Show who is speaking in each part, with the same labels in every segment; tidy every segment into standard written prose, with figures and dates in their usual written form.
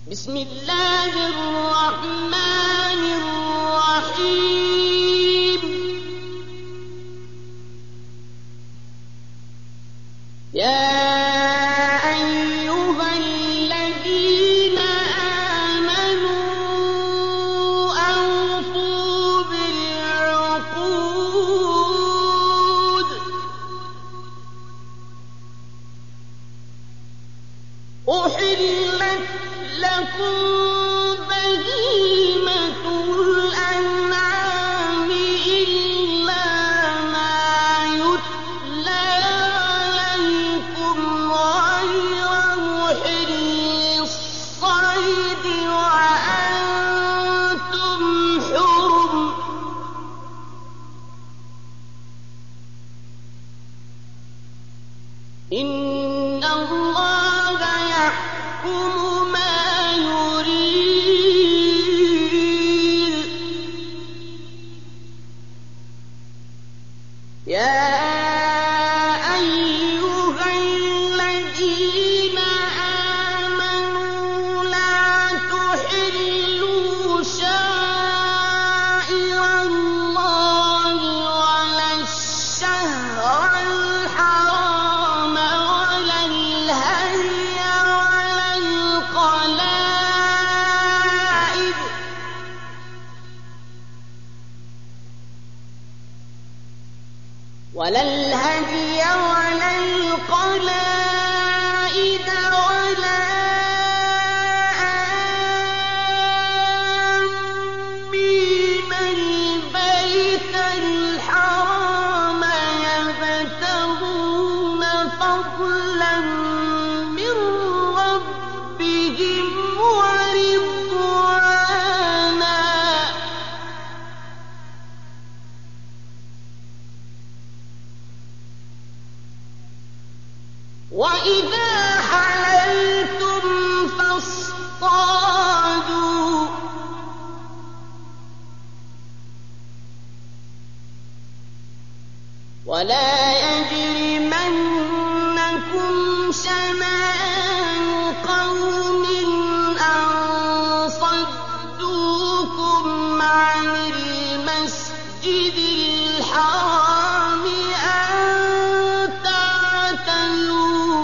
Speaker 1: بسم الله الرحمن الرحيم يا أيها الذين آمنوا أوفوا بالعقود أحلت لكم بهيمة الأنعام إلا ما يتلى عليكم غير محلي الصيد وأنتم حرم إن الله يحكم ما يريد يا أيها الذين آمنوا لا تحلوا شعائر الله ولا الشهر الحرام ولا الهدي ولا القلائد ولا آمين البيت الحرام يبتغون فضلا من ربهم ورضوانا وإذا حللتم فاصطادوا ولا يجرمنكم شنآن قوم أن صدوكم عن المسجد الحرام أن تعتدوا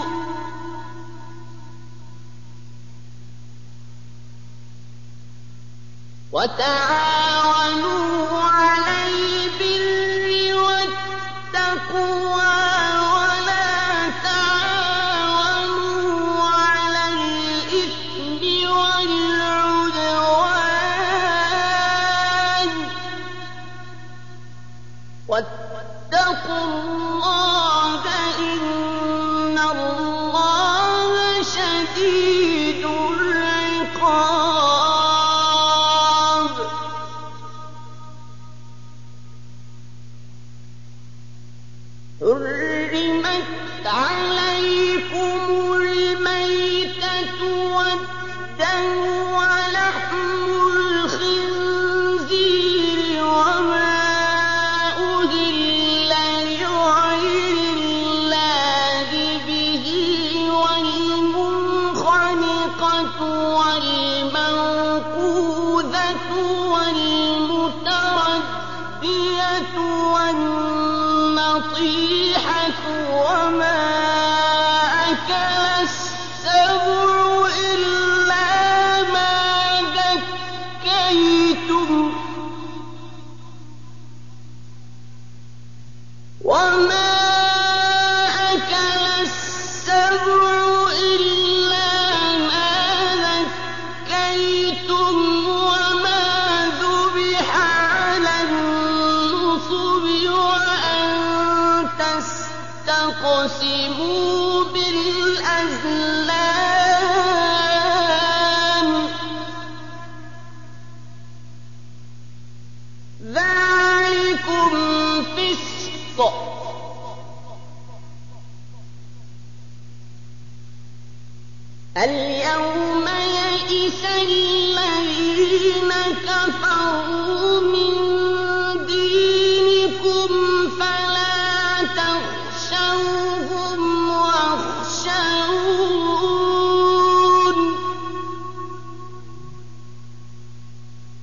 Speaker 1: وتعاونوا على البر والتقوى ولا تعاونوا على الإثم والعدوان واتقوا الله إن الله شديد العقاب حرمت عليكم الميتة والدم ولحم الخنزير وما أهل لغير الله به والمنخنقة والموقوذة والمتردية والنطيحة وما أكل السبع إلا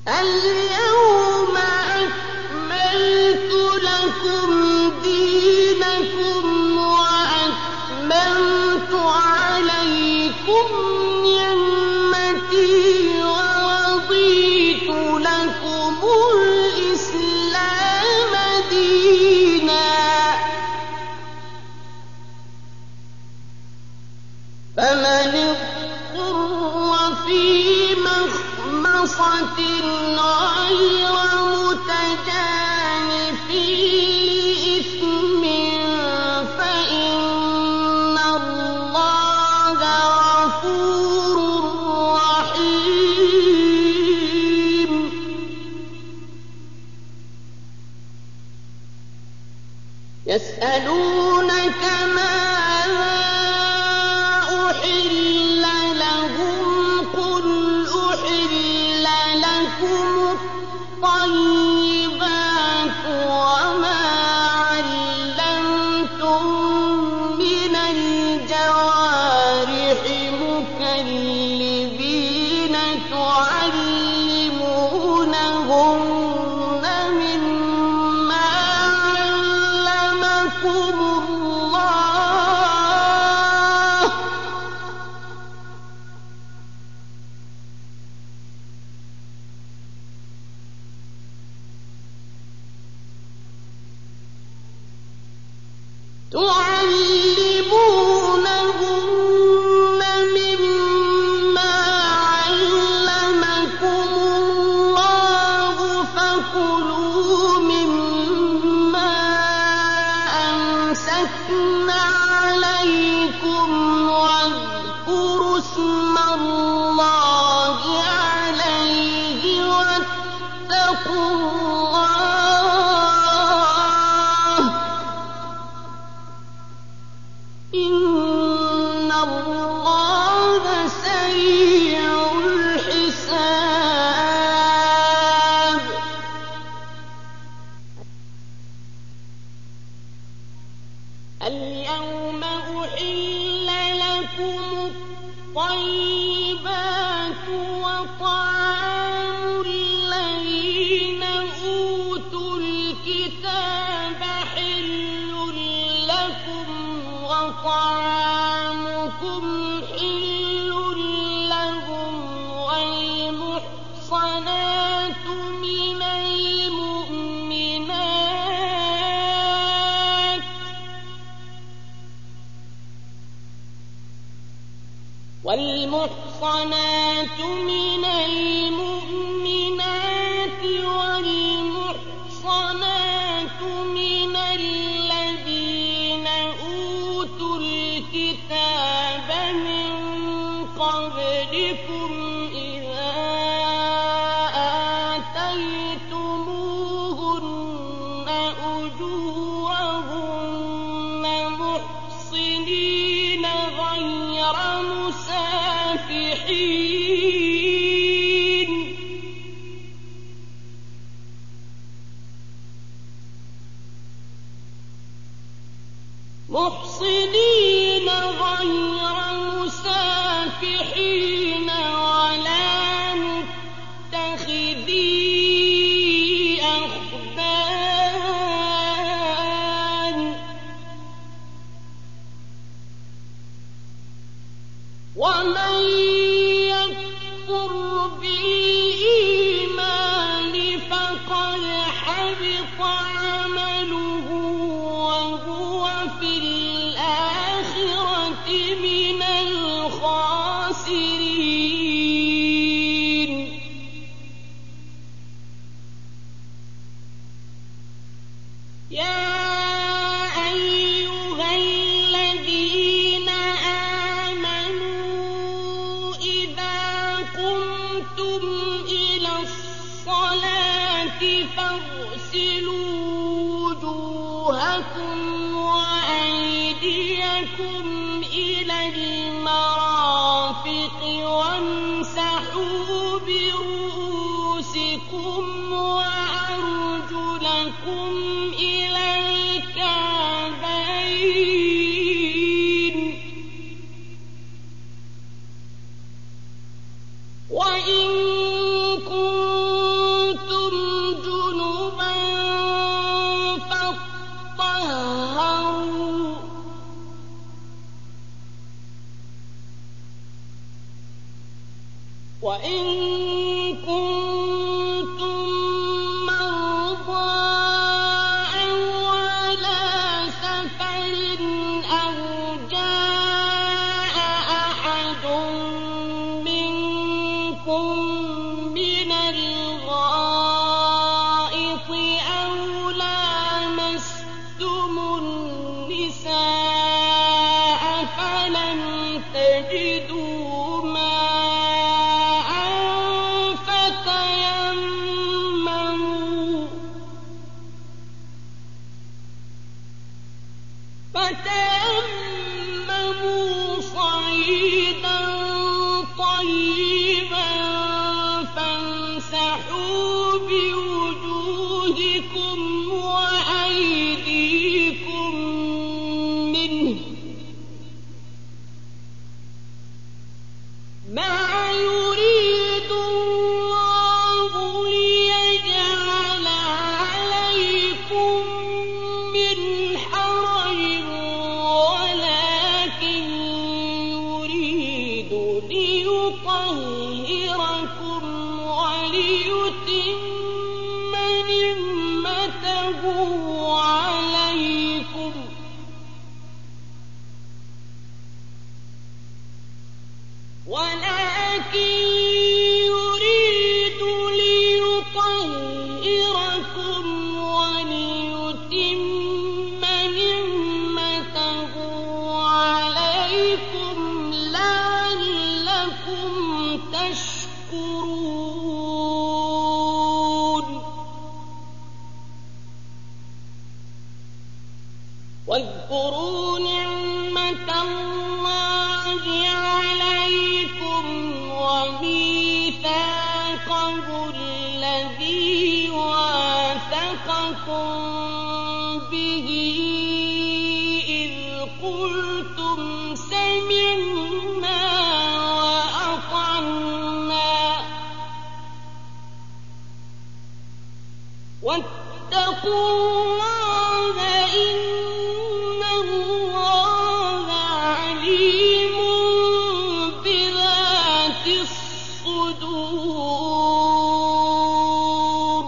Speaker 1: اليوم أكملت لكم دينكم وأتممت عليكم نعمتي ورضيت لكم الإسلام دينا فمن اضطر في مخمصة غير متجانف لإثم فإن الله غفور رحيم يسألونك ماذا أحل لهم قل أحل لكم الطيبات وما علمتم من الجوارح مكلبين تعلمونهن مما علمكم الله فكلوا مما أمسكن عليكم واذكروا اسم الله عليه واتقوا الله إن الله سريع الحساب اليوم أحل لكم الطيبات وطعام الذين أوتوا الكتاب حل لكم وطعامكم حل لهم والمحصنات من المؤمنات والمحصنات من الذين أوتوا الكتاب من قبلكم إذا آتيتموهن أجورهن محصنين غير مسافحين ولا متخذي أخدان ومن يكفر بالإيمان فقد حبط عمله وهو في الآخرة من الخاسرين يا أيها الذين آمنوا إذا قمتم إلى الصلاة فاغسلوا وجوهكم وأيديكم إلى المرافق وامسحوا برؤوسكم وأرجلكم إلى الكعبين وإن كنتم وإن كنتم مرضى أو على سفر أو جاء أحد منكم من الغائط أو لامستم النساء فلم تجدوا ماء فتيمموا صعيدا طيبا فامسحوا بوجوهكم وأيديكم منه ما يريد الله ليجعل عليكم من حرج ولكن يريد ليطهركم وليتم نعمته عليكم لعلكم تشكرون واذكروا نعمة الله عليكم وميثاقه الذي واثقكم به إذ قلتم سمعنا وأطعنا واتقوا الله إن الله عليم بذات الصدور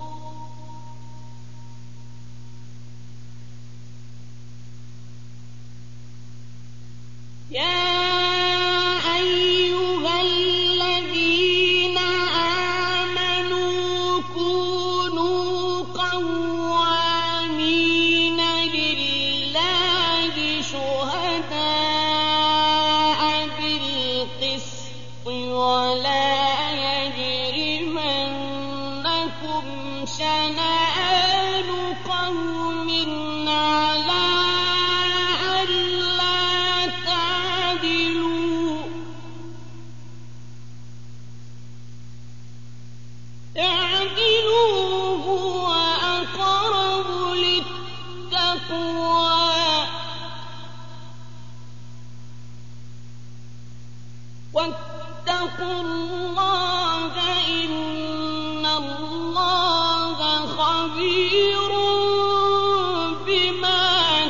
Speaker 1: يا أيها الذين آمنوا كونوا قوامين لله شهداء بالقسط ولا يجرمنكم شنآن قوم على ألا تعدلوا اعدلوا هو أقرب للتقوى واتقوا الله إن الله خبير بما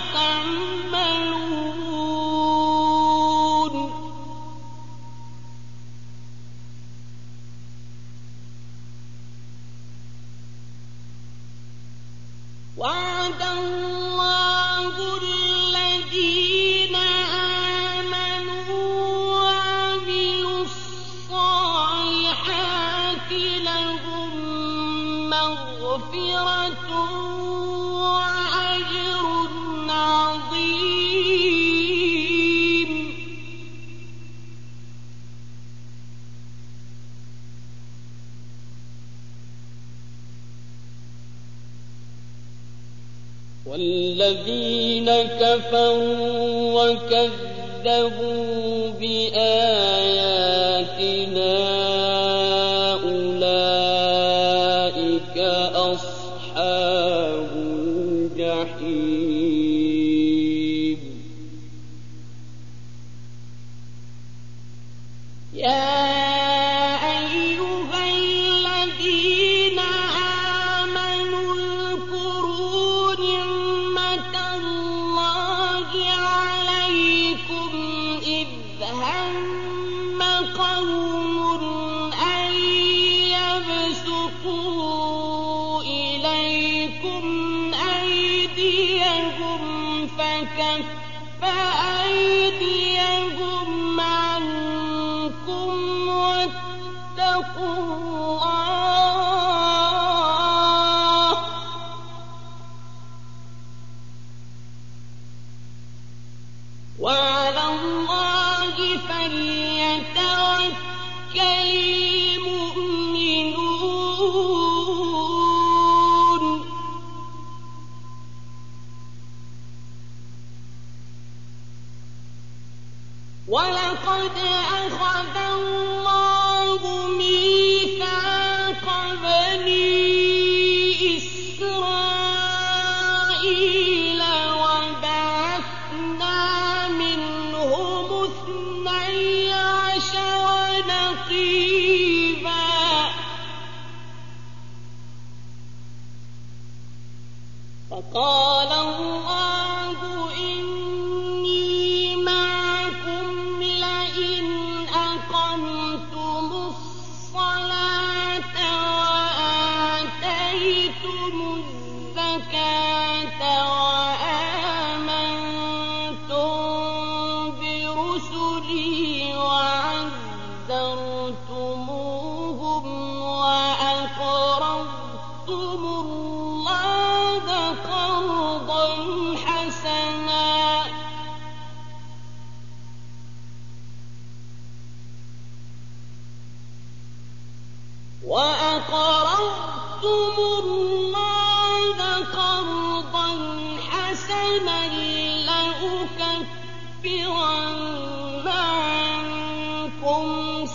Speaker 1: تعملون وعد الله الذين آمنوا وعملوا الصالحات لهم مغفرة وأجر عظيم والذين كفروا وكذبوا بآياتنا أولئك أصحاب الجحيم يا أيها الذين آمنوا اذكروا نعمة الله عليكم إذ هم كَفَّ أَيْدِيَهُمْ عَنكُمْ وَاتَّقُوا اللَّهَ ۚ وَعَلَى اللَّهِ فَلْيَتَوَكَّلِ الْمُؤْمِنُونَ. وَلَقَدْ أَخَذَ اللَّهُ مِيثَاقَ بَنِي إِسْرَائِيلَ وَبَعَثْنَا مِنْهُمُ 12 نَقِيبًا ۖ فَقَالَ اللَّهُ إِنِّي مَعَكُمْ لَئِنْ أَقَمْتُمُ الصَّلَاةَ وَآتَيْتُمُ الزَّكَاةَ وَآمَنتُم بِرُسُلِي وَعَزَّرْتُمُوهُمْ وَأَقْرَضْتُمُ اللَّهَ قَرْضًا حَسَنًا لَّأُكَفِّرَنَّ عَنكُمْ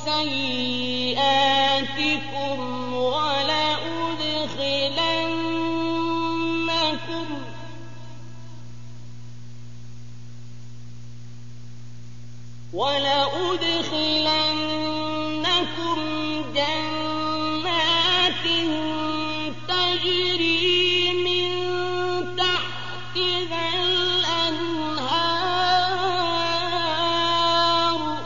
Speaker 1: سَيِّئَاتِكُمْ وَلَأُدْخِلَنَّكُمْ جَنَّاتٍ تَجْرِي مِن تَحْتِهَا الْأَنْهَارُ ۚ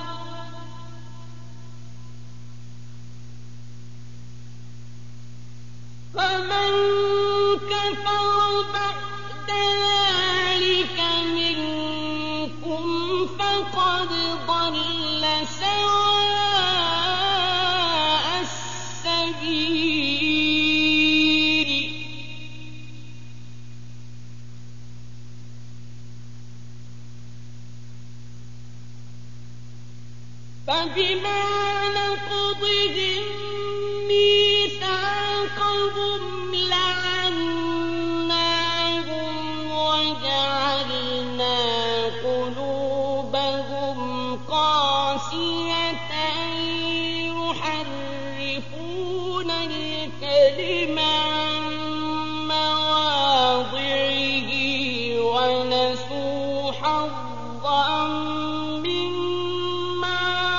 Speaker 1: فَمَن كَفَرَ بَعْدَ ذَٰلِكَ مِنكُمْ فَقَدْ ضَلَّ سَوَاءَ السَّبِيلِ. فَبِمَا نَقْضِهِم مِّيثَاقَهُمْ لَعَنَّاهُمْ وَجَعَلْنَا قُلُوبَهُمْ قَاسِيَةً يُحَرِّفُونَ الْكَلِمَ عَن مَّوَاضِعِهِ وَنَسُوا حَظًّا مِّمَّا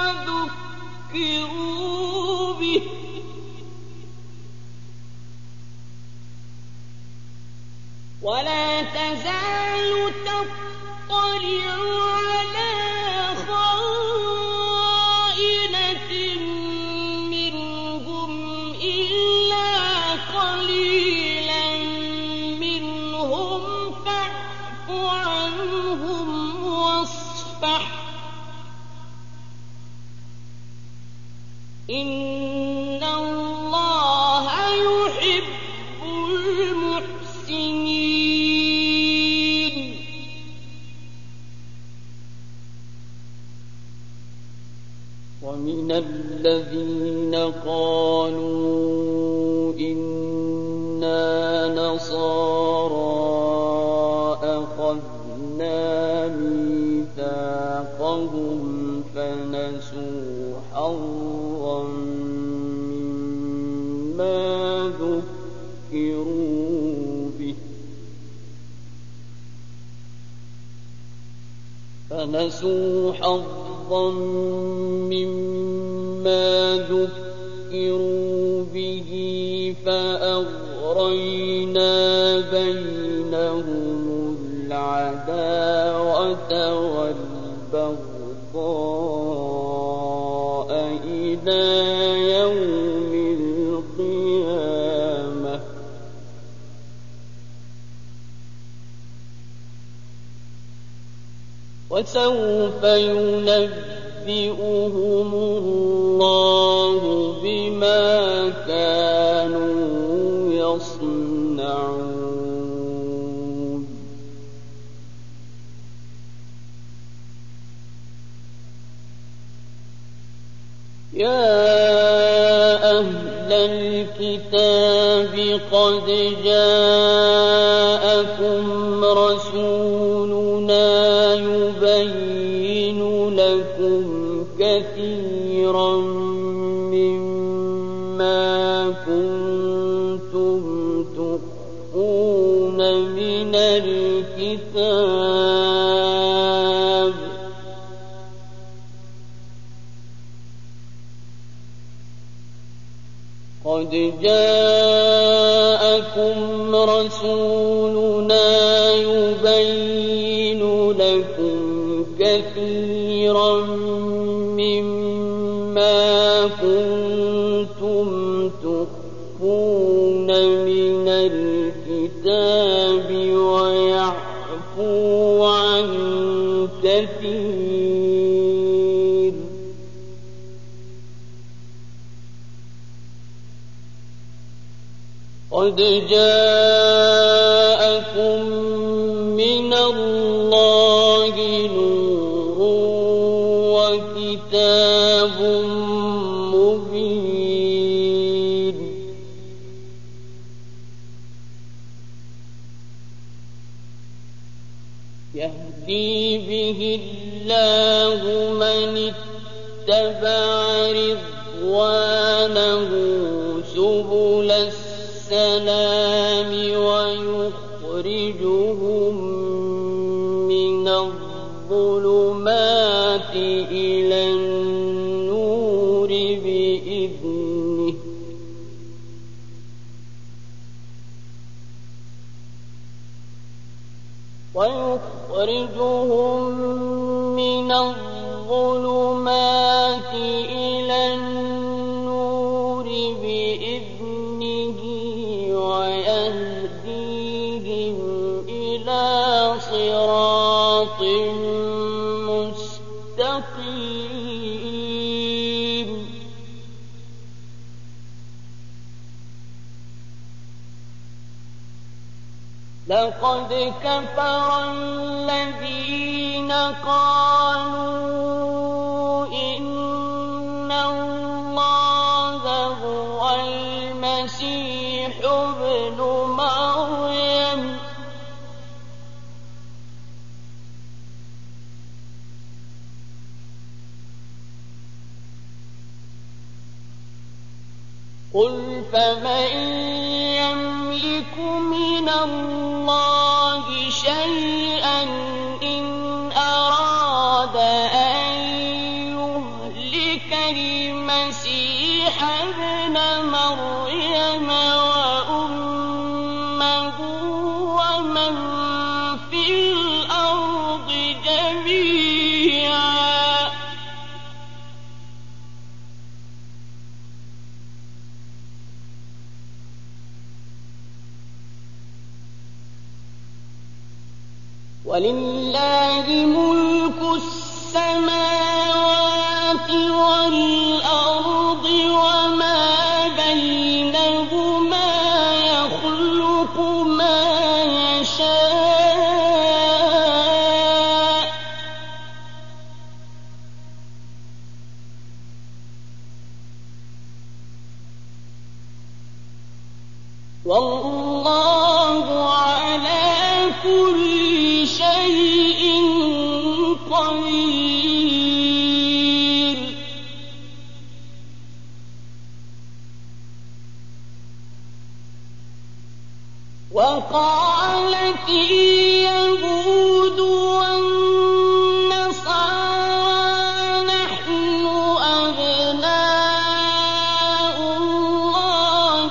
Speaker 1: ذُكِّرُوا بِهِ ۚ وَلَا تَزَالُ تَطَّلِعُ عَلَىٰ خَائِنَةٍ مِّنْهُمْ إِلَّا قَلِيلًا مِّنْهُمْ فَاعْفُ عَنْهُمْ وَاصْفَحْ ۚ إِنَّ اللَّهَ يُحِبُّ الْمُحْسِنِينَ. وَمِنَ الَّذِينَ قَالُوا إِنَّا نَصَارَىٰ أَخَذْنَا مِيثَاقَهُمْ فَنَسُوا حَظًّا مِّمَّا ذُكِّرُوا بِهِ فَأَغْرَيْنَا بَيْنَهُمُ الْعَدَاوَةَ وَالْبَغْضَاءَ إِلَىٰ يَوْمِ الْقِيَامَةِ ۚ فسوف ينبئهم الله بما كانوا يصنعون. يا أهل الكتاب قد جاءكم رسولنا يبين لكم كثيرا مما كنتم تخفون من الكتاب قد جاءكم رسولنا يبين لكم كثيرا مما كنتم تخفون من الكتاب ويعفو عن كثير. قد جاءكم من الله نور وكتاب مبين. يهدي به الله من اتبع رضوانه سبل السلام ويخرجهم من الظلمات إلى النور بإذنه ويهديهم إلى صراط مستقيم. لقد كفر الذين قالوا إن الله هو المسيح ابن مريم قل فمن يملك من الله شيئا إن أراد أن يهلك المسيح ابن مريم وأمه ومن في الأرض جميعا ولله ملك السماوات والأرض وما بينهما يخلق ما يشاء والله على كل شيء قدير. وقالت اليهود والنصارى نحن أبناء الله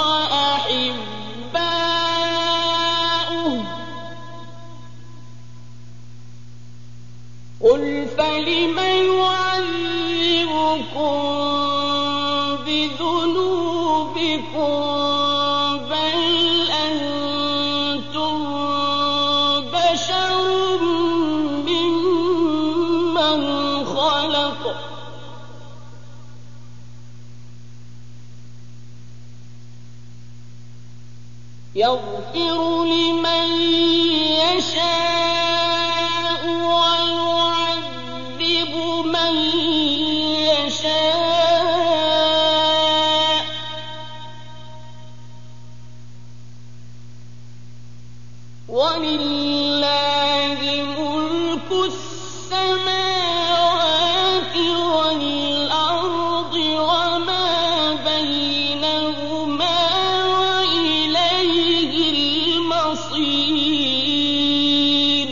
Speaker 1: وأحباؤه قل فلم يعذبكم بذنوبكم بل أنتم بشر ممن يغفر لمن يشاء ويعذب من يشاء ولله ملك السماوات والأرض وما بينهما وإليه المصير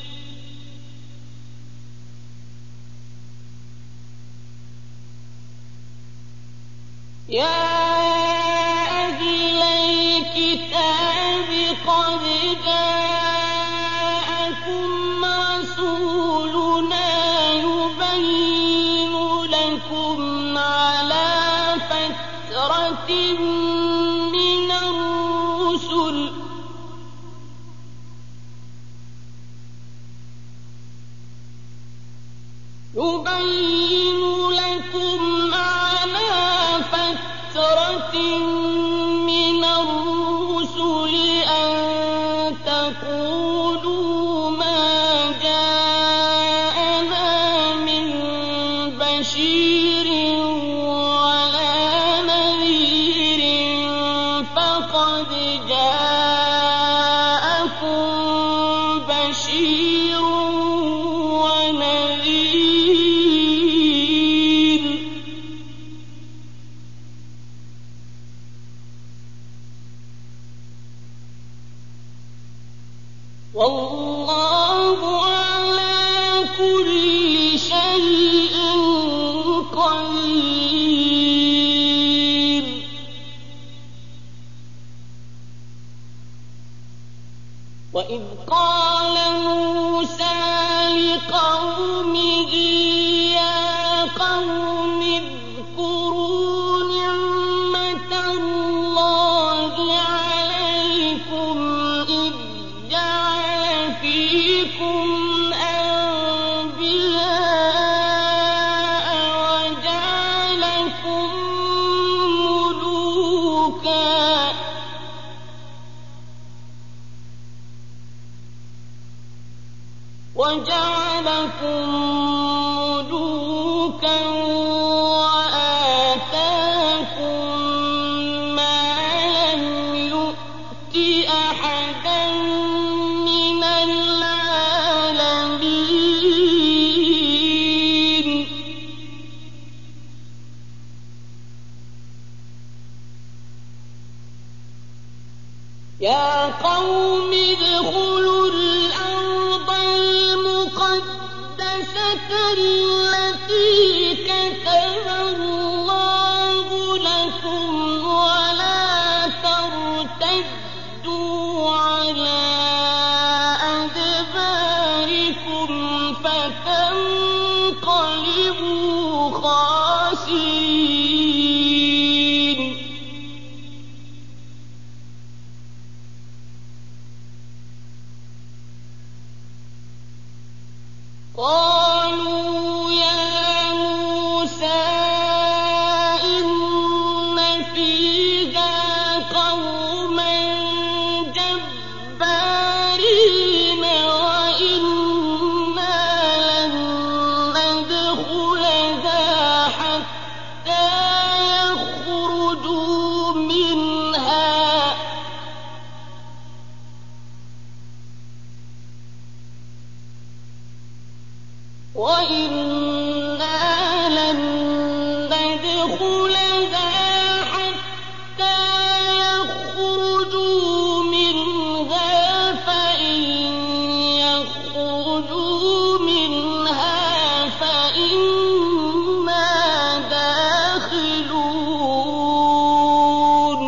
Speaker 1: يا أهل الكتاب قد جاءكم رسولنا يبين لكم على فترة من الرسل أن تقولوا ما جاءنا من بشير ولا نذير فقد جاءكم بشير ونذير والله على كل شيء قدير وإذ قال موسى لقومه يا قوم اذكروا نعمة الله عليكم إذ جعل فيكم أنبياء وجعلكم ملوكا وآتاكم ما لم يؤت أحدا من العالمين يا قوم ادخلوا الأرض المقدسة التي كتب الله لكم ولا ترتدوا على أدباركم فتنقلبوا خاسرين قالوا يا موسى إن فيها قوما جبارين وإنا لن ندخلها حتى يخرجوا منها فإن يخرجوا منها فإنا داخلون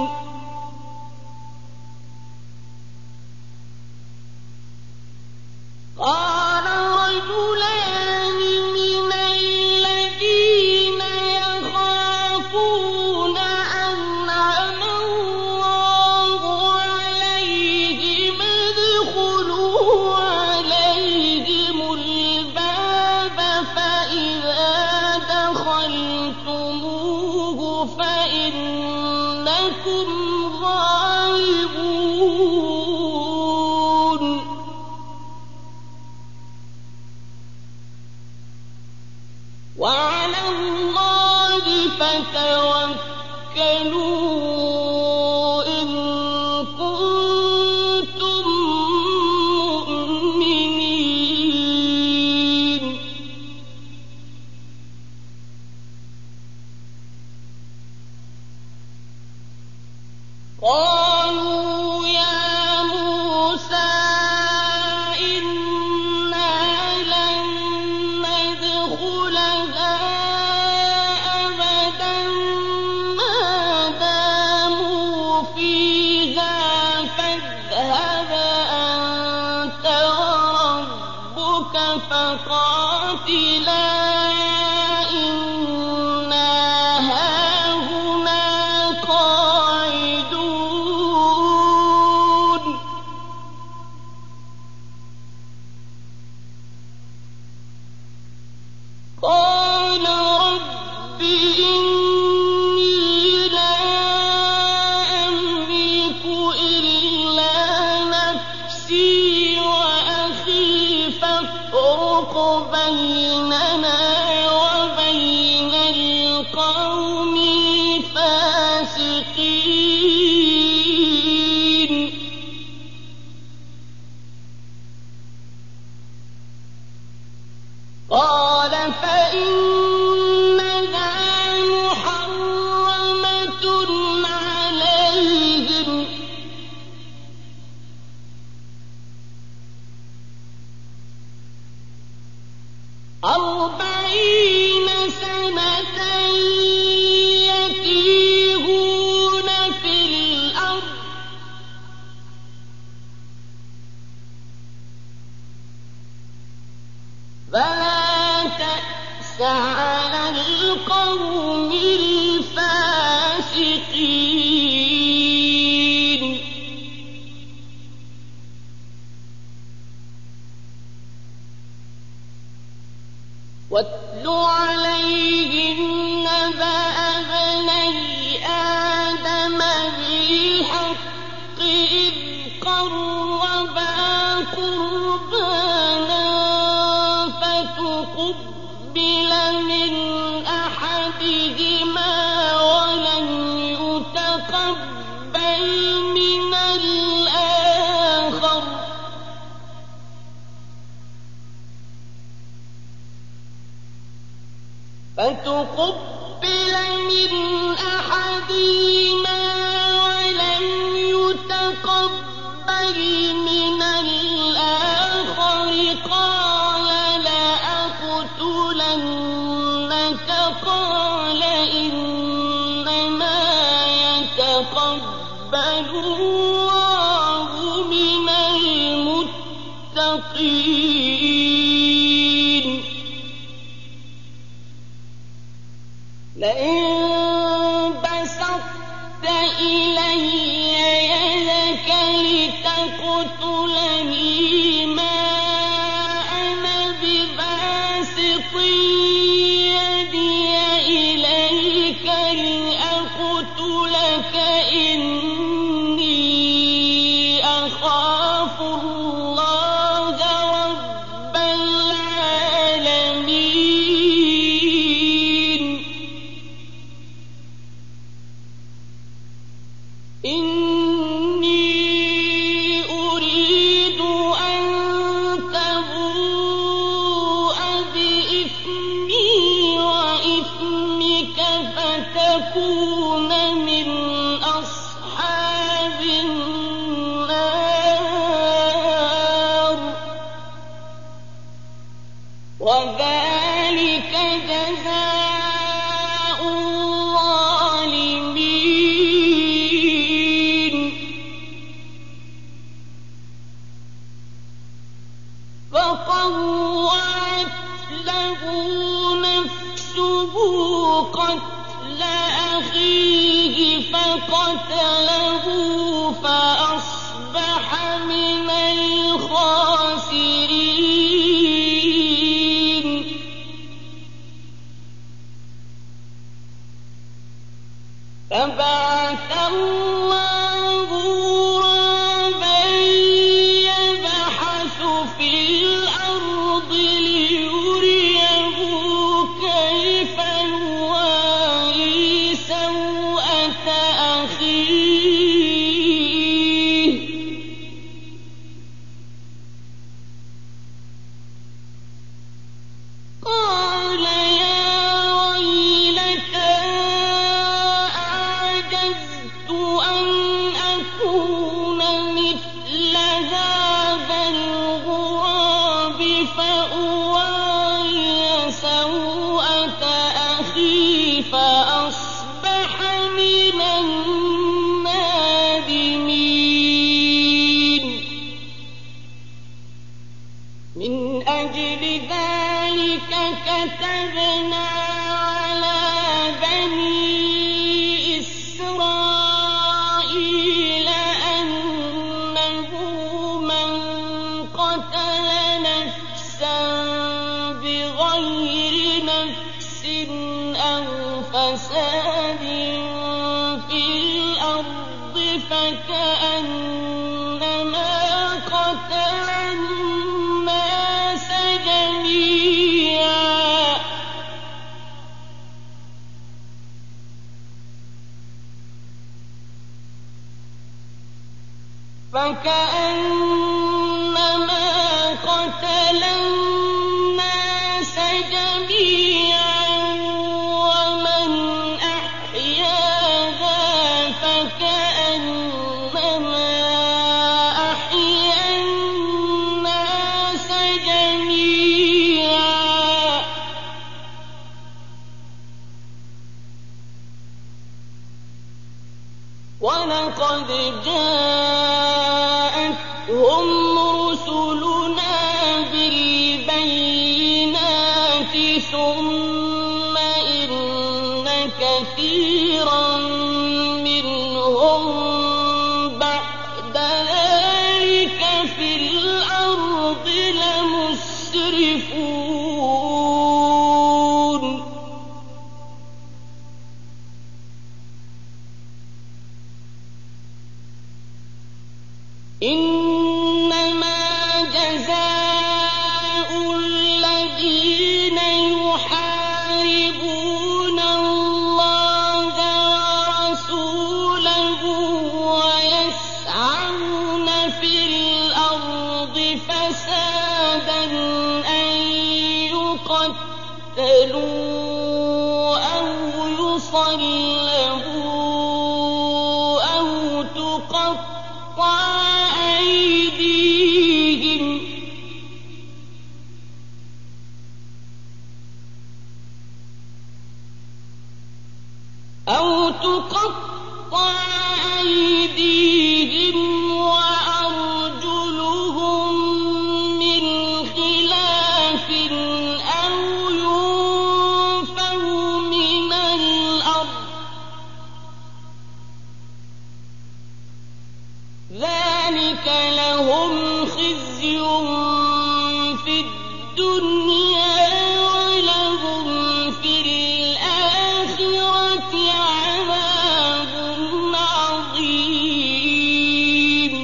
Speaker 1: قال رجلان من الذين يخافون أنعم الله عليهم ادخلوا عليهم الباب فإذا دخلتموه فإنكم غالبون تَوَكَّلُوا إِن كُنتُم مُّؤْمِنِينَ قَالُوا يَا مُوسَىٰ إِنَّا لَن نَّدْخُلَهَا أَبَدًا مَّا دَامُوا فِيهَا فاذْهَبْ أَنتَ وَرَبُّكَ فَقَاتِلَا إِنَّا هَاهُنَا قَاعِدُونَ قَالَ رَبِّ إِنِّي لَا أَمْلِكُ إِلَّا نَفْسِي وَأَخِي فَافْرُقْ بَيْنَنَا وَبَيْنَ الْقَوْمِ الْفَاسِقِينَ قَالَ فَإِنَّهَا مُحَرَّمَةٌ عَلَيْهِمْ 40 سَنَةً يَتِيهُونَ فِي الْأَرْضِ فَلَا تَأْسَ عَلَى الْقَوْمِ الْفَاسِقِينَ وَاتْلُ عَلَيْهِمْ نَبَأَ ابْنَيْ آدَمَ بِالْحَقِّ إِذْ قَرَّبَا قُرْبَانًا فَتُقُبِّلَ مِنْ أَحَدِهِمَا وَلَمْ يُتَقَبَّلْ مِنَ الْآخَرِ قَالَ لَأَقْتُلَنَّكَ قَالَ إِنَّمَا يَتَقَبَّلُ اللَّهُ مِنَ الْمُتَّقِينَ لَئِن بَسَطتَ إِلَيَّ يَدَكَ لِتَقْتُلَنِي مَا أَنَا بِبَاسِطٍ يَدِيَ إِلَيْكَ لِأَقْتُلَكَ إِنِّي أَخَافُ اللَّهَ رَبَّ الْعَالَمِينَ إِنِّي أُرِيدُ أَن تَبُوءَ بِإِثْمِي وَإِثْمِكَ فَتَكُونَ مِنْ أَصْحَابِ النَّارِ وَذَٰلِكَ جَزَاءُ الظَّالِمِينَ فَطَوَّعَتْ لَهُ نَفْسُهُ قَتْلَ أَخِيهِ فَقَتَلَهُ فَأَصْبَحَ مِنَ الْخَاسِرِينَ فَبَعَثَ اللَّهُ غُرَابًا يَبْحَثُ فِي الْأَرْضِ لِيُرِيَهُ كَيْفَ يُوَارِي سَوْءَةَ أن أكون مثل هذا الغراب فأواري سوءة أخي فأصبح من النادمين. من أجل ذلك كتبنا على بني إسرائيل أنه من قتل نفسا بغير نفس أو فساد في الأرض فكأنما قتل الناس جميعا ومن أحياها فكأنما أحيا الناس جميعا. ولقد جاءتهم رسلنا بالبينات ثم إن كثيرا منهم بعد ذلك في الأرض لمسرفون. إنما جزاء الذين يحاربون الله ورسوله ويسعون في الأرض فسادا أن يقتلوا أو يصلبوا أو تقطع أيديهم وأرجلهم من خلاف أو ينفوا من الأرض ذلك لهم خزي في الدنيا ولهم في الآخرة عذاب عظيم.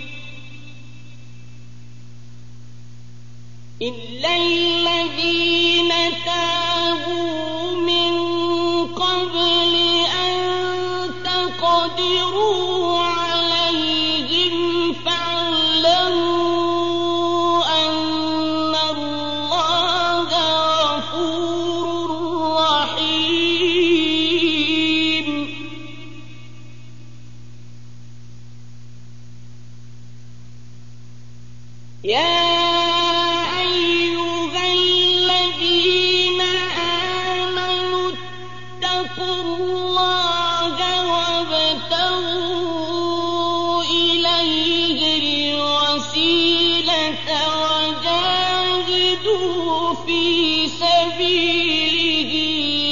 Speaker 1: إلا الذين تابوا من قبل أن تقدروا عليهم فاعلموا أن الله غفور رحيم. يا أيها الذين آمنوا اتقوا الله وابتغوا إليه الوسيلة وجاهدوا في سبيله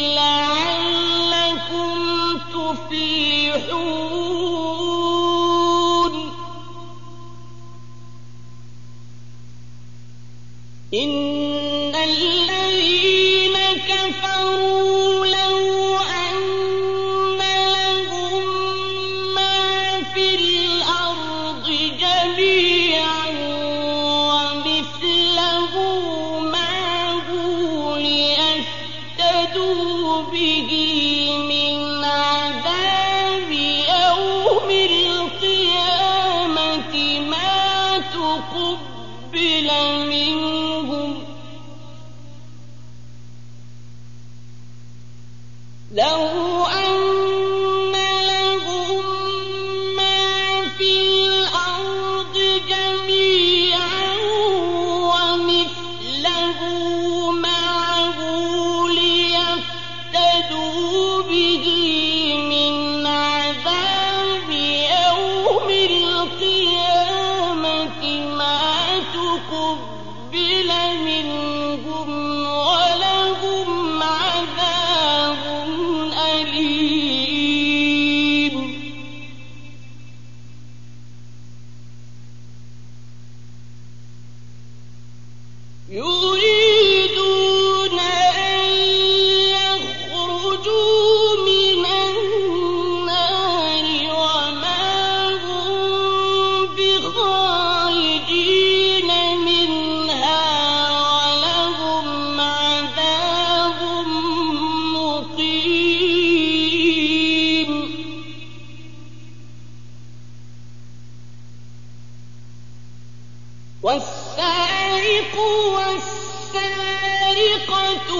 Speaker 1: لعلكم تفلحون. إن الذين كفروا لو أن لهم ما في الأرض جميعا ومثله معه ليفتدوا به من عذاب يوم وَالسَّارِقُ وَالسَّارِقَةُ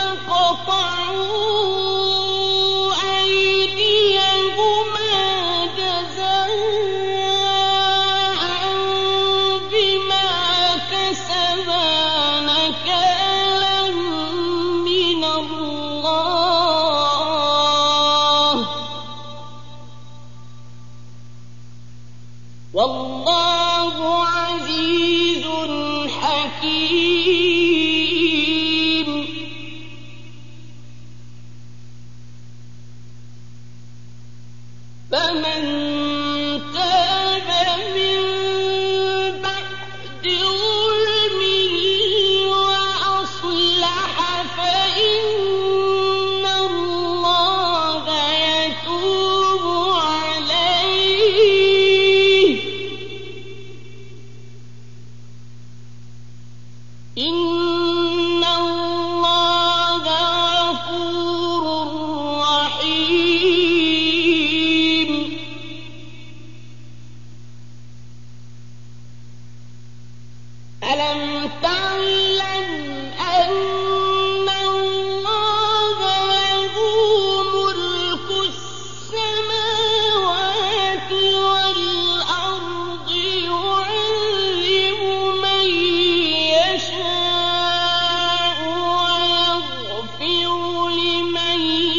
Speaker 1: فَاقْطَعُوا أَيْدِيَهُمَا جَزَاءً بِمَا كَسَبَا نَكَالًا مِّنَ اللَّهِ ۗ وَاللَّهُ عَزِيزٌ حَكِيمٌ. فَمَن تَابَ مِن بَعْدِ ظُلْمِهِ وَأَصْلَحَ فَإِنَّ اللَّهَ يَتُوبُ عَلَيْهِ ۗ إِنَّ اللَّهَ غَفُورٌ رَّحِيمٌ. أَلَمْ تَعْلَمْ أَنَّ اللَّهَ لَهُ مُلْكُ السَّمَاوَاتِ وَالْأَرْضِ يُعَذِّبُ مَن يَشَاءُ وَيَغْفِرُ لِمَن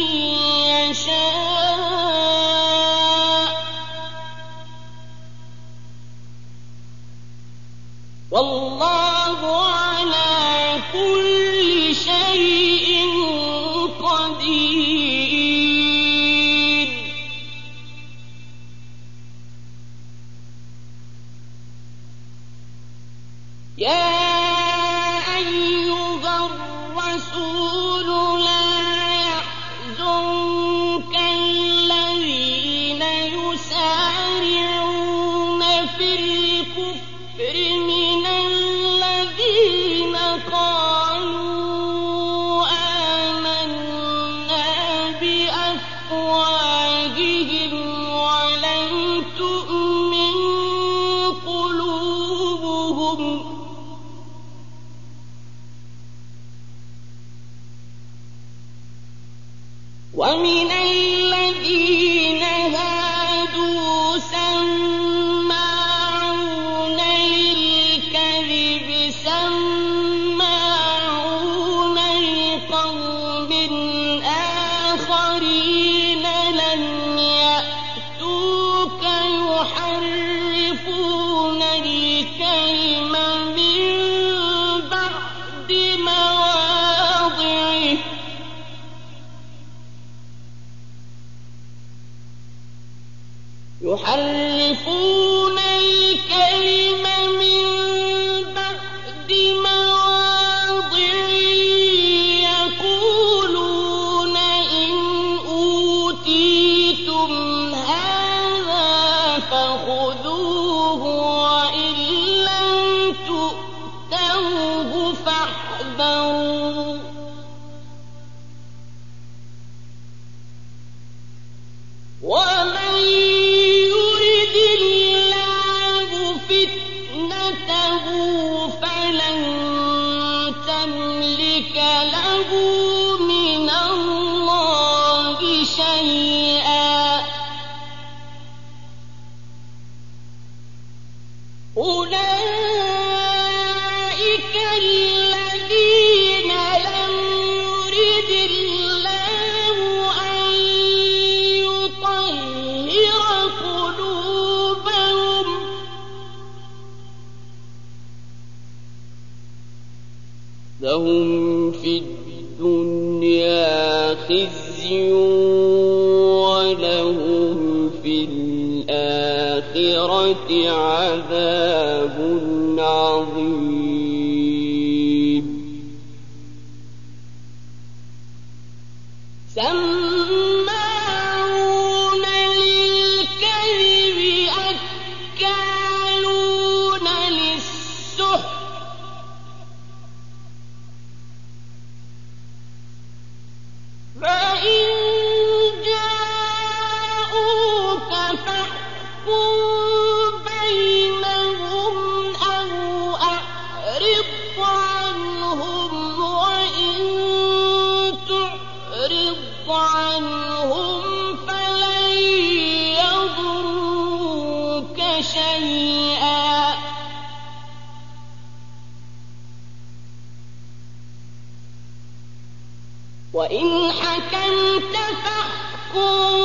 Speaker 1: يَشَاءُ ۗ وَاللَّهُ عَلَىٰ كُلِّ شَيْءٍ قَدِيرٌ. يَا أَيُّهَا الرَّسُولُ لَا يَحْزُنكَ الَّذِينَ يُسَارِعُونَ فِي الْكُفْرِ مِنَ الَّذِينَ قَالُوا آمَنَّا بِأَفْوَاهِهِمْ وَلَمْ تُؤْمِن قُلُوبُهُمْ ۛ وَمِنَ الَّذِينَ هَادُوا سَمَّاعُونَ لِلْكَذِبِ سَمَّاعُونَ لِقَوْمٍ آخَرِينَ لَمْ يَأْتُوكَ يُحَرِّفُونَ الْكَلِمَ مِن بَعْدِ مَوَاضِعِهِ ۖ يَقُولُونَ إِنْ أُوتِيتُمْ هَٰذَا فَخُذُوهُ وَإِن لَّمْ تُؤْتَوْهُ فَاحْذَرُوا ۚ وَمَن يُرِدِ اللَّهُ فِتْنَتَهُ فَلَن تَمْلِكَ لَهُ مِنَ اللَّهِ شَيْئًا ۚ أُولَٰئِكَ الَّذِينَ لَمْ يُرِدِ اللَّهُ أَن يُطَهِّرَ قُلُوبَهُمْ ۚ لَهُمْ فِي الدُّنْيَا خِزْيٌ وَلَهُمْ فِي الْآخِرَةِ عَذَابٌ عَظِيمٌ. سَمَّاعُونَ لِلْكَذِبِ أَكَّالُونَ لِلسُّحْتِ ۚ فَإِن جَاءُوكَ فَاحْكُم بَيْنَهُمْ أَوْ وإن حكمت فاحكم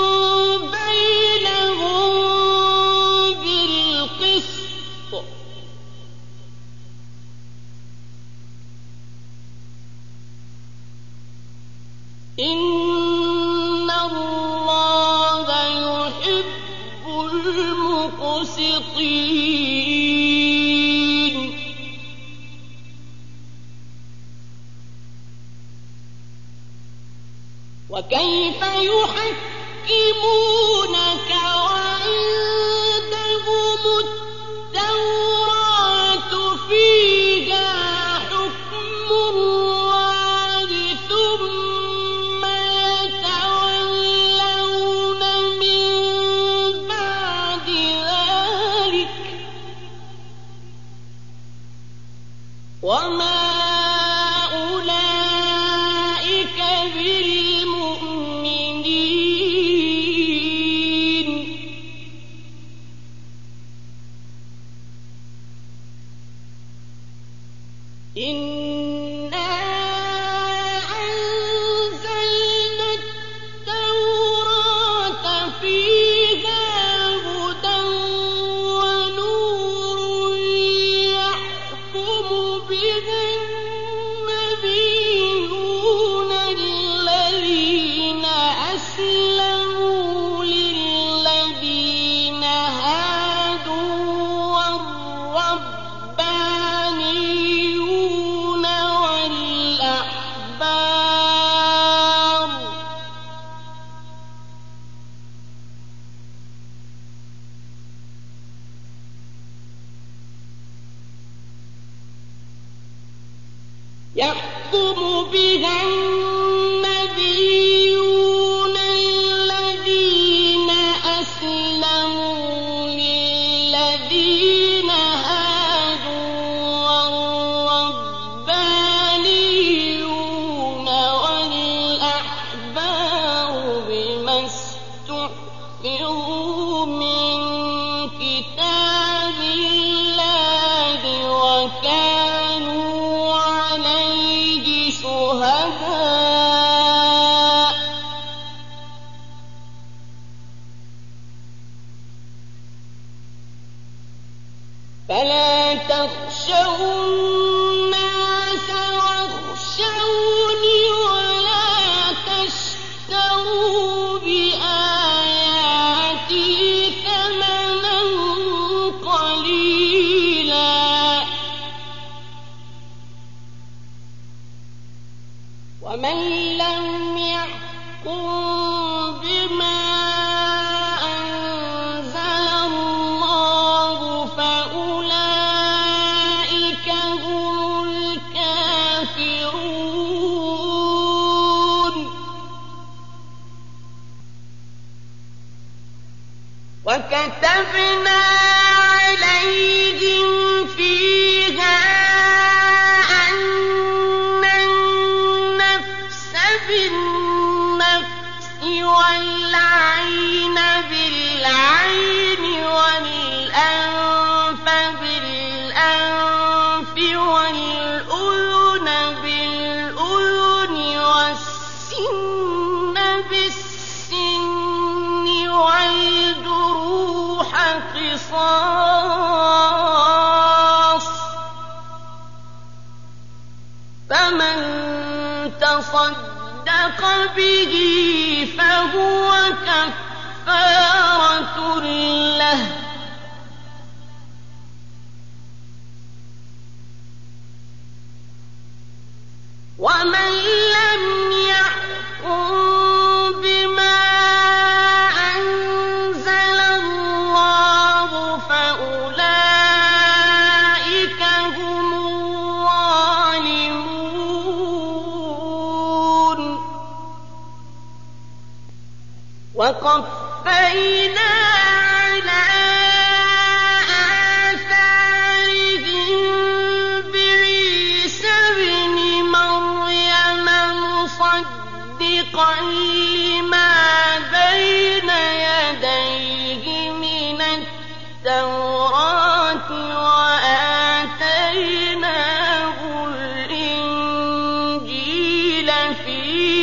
Speaker 1: بينهم بالقسط إن الله يحب المقسطين وكيف يحكمونك وعندهم التوراة فيها حكم الله ثم يتولون من بعد ذلك وما إنا أنزلنا التوراة فيها هدى ونور يحكم بها النبيون الذين أسلموا للذين هادوا والربانيون يحكم بها النبيون الذين أسلموا للذين هادوا والربانيون والأحبار بما استحفظوا من كتاب الله وكانوا عليه شهداء فلا تخشوا الناس واخشوني ولا تشتروا بآياتي ثمنا قليلا ومن لم يحكم بما أنزل الله فأولئك هم الكافرون وكتبنا عليهم فيها أن النفس بالنفس والعين بالعين والأنف بالأنف والأذن بالأذن والسن بالسن والجروح قصاص فمن تصدق به فهو كفارة له ومن لم يحكم بما أنزل الله فأولئك هم الظالمون وقفينا على آثارهم بعيسى ابن مريم مصدقا لما بين يديه من التوراة وآتيناه الإنجيل فيه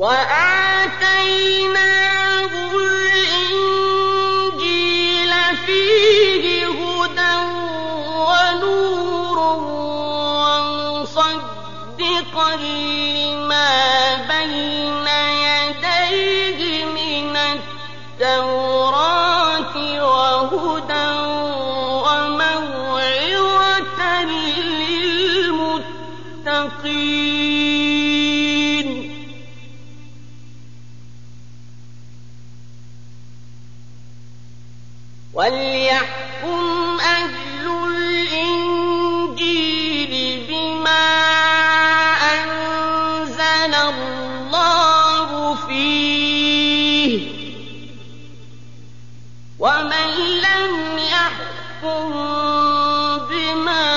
Speaker 1: وآتيناه الإنجيل فيه هدى ونور ومصدقا لما بين يديه من التوراة وهدى وموعظة للمتقين وليحكم أهل الإنجيل بما أنزل الله فيه ومن لم يحكم بما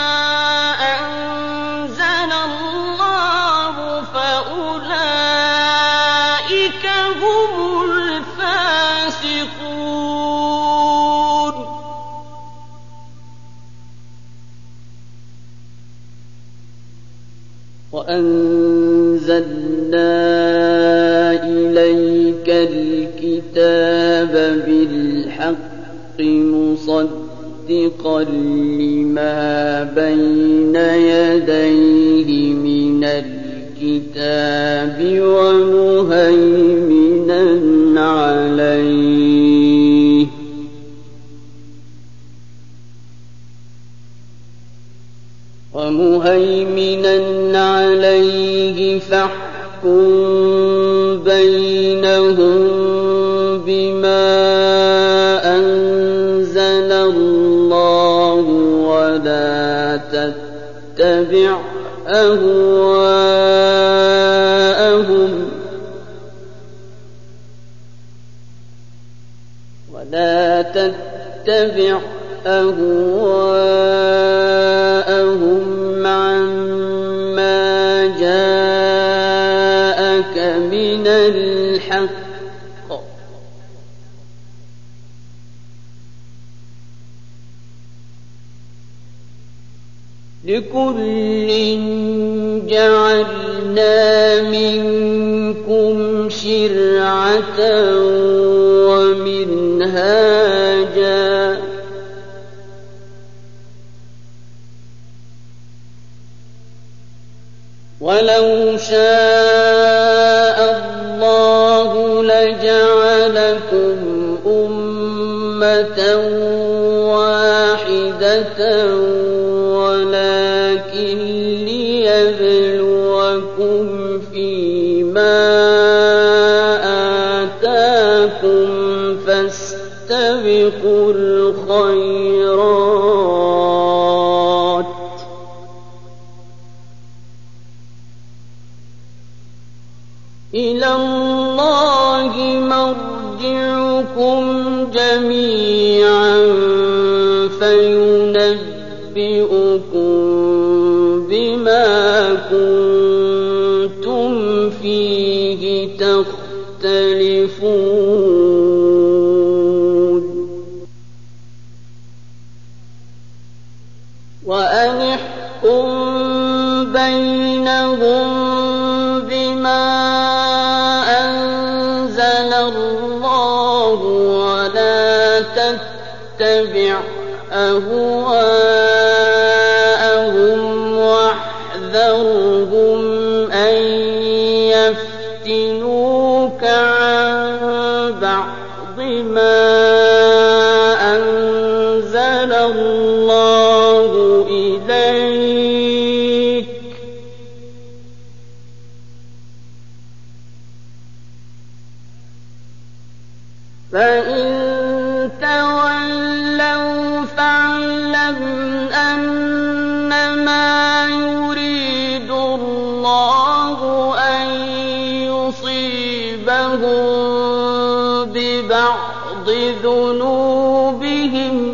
Speaker 1: أنزل الله فأولئك هم الفاسقون
Speaker 2: وأنزلنا إليك الكتاب بالحق مصدقا لما بين يديه من الكتاب ومهيمنا عليه فاحكم بينهم بما أنزل الله ولا تتبع أهواءهم عما جاءك من الحق لكل جعلنا منكم شرعة ومنهاجا ولو شاء الله لجعلكم أمة واحدة ولكن ليبلوكم فيما آتاكم فاستبقوا الخيرات إلى الله مرجعكم جميعا فينبئكم بما كنتم فيه تختلفون وأن احكم بينهم بما أنزل الله ولا تتبع أهواءهم واحذرهم أن يفتنوك عن بعض ما أنزل الله إليك فإن تولوا فاعلم أنما يريد الله أن يصيبهم ببعض ذنوبهم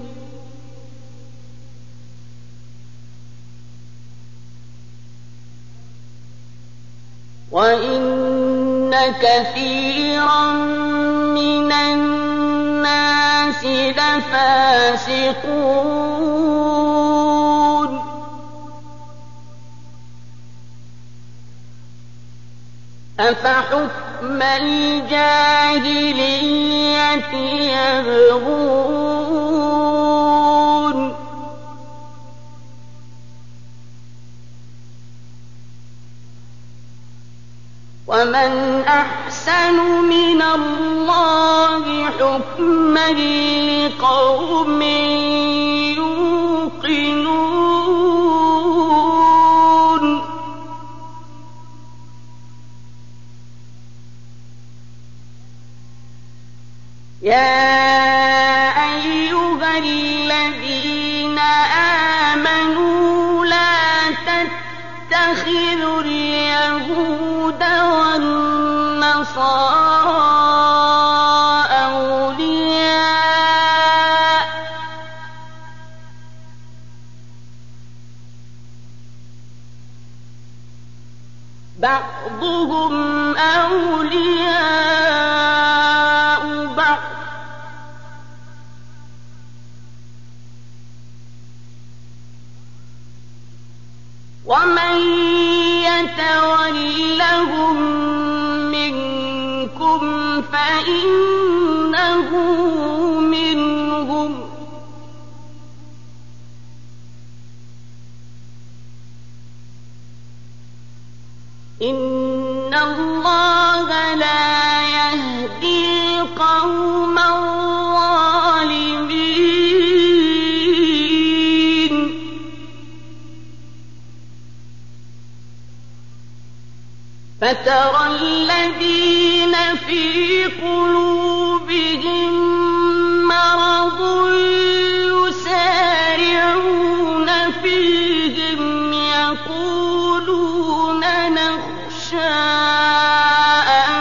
Speaker 2: وإن كثيرا من الناس لفاسقون أفحكم الجاهلية يبغون ومن أحسن من الله حكما لقوم يوقنون يا أيها الذين آمنوا لا تتخذوا اليهود والنصارى أولياء بعضهم أولياء بعض ومن يتولهم منكم فإنه منهم إن الله لا يهدي القوم الظالمين فترى الذين في قلوبهم مرض يسارعون فيهم يقولون نخشى أن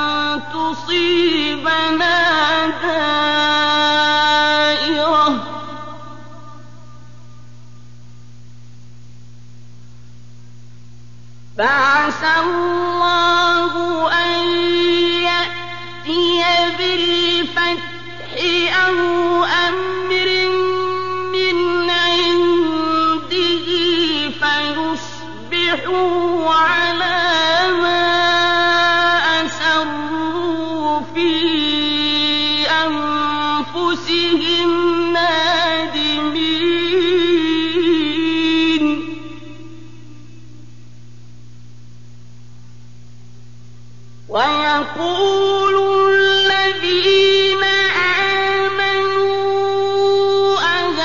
Speaker 2: تصيبنا دائرة فعسى الله أن يأتي بالفتح أو أمر من عنده فيصبحوا على ما أسروا في أنفسهم نادمين ويقول الذين آمنوا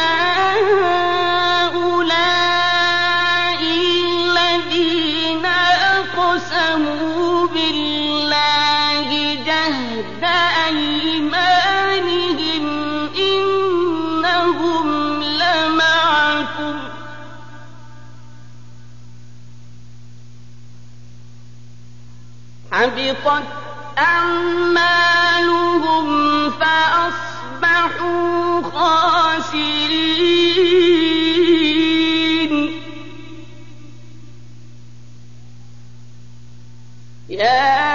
Speaker 2: أهؤلاء الذين أقسموا بالله جهد أيمانهم إنهم لمعكم حبطت أعمالهم فأصبحوا خاسرين يا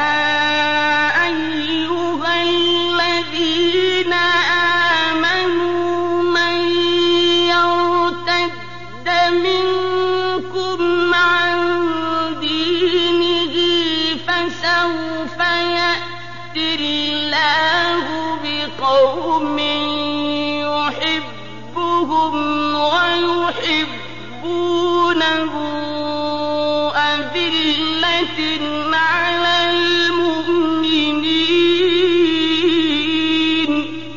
Speaker 2: أيها الذين آمنوا من يرتد منكم عن دينه فسوف يأتي الله بقوم يحبهم ويحبونه أذلة على المؤمنين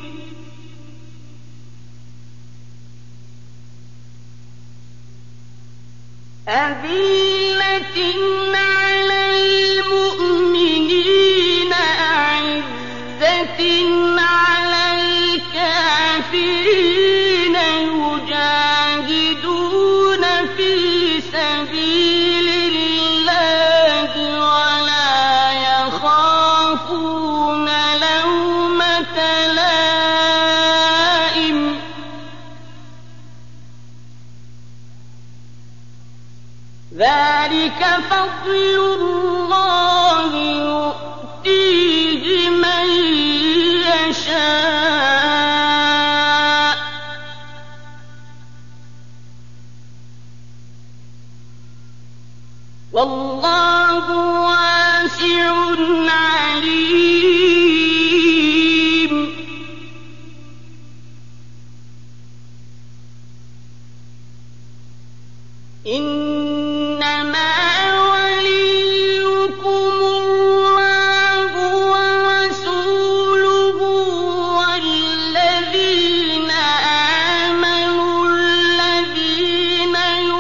Speaker 2: أذلة على المؤمنين أعزة على الكافرين يجاهدون في سبيل الله ولا يخافون لومة لائم ذلك فضل الله يؤتيه من يشاء والله واسع عليم إنما وليكم الله ورسوله والذين آمنوا الذين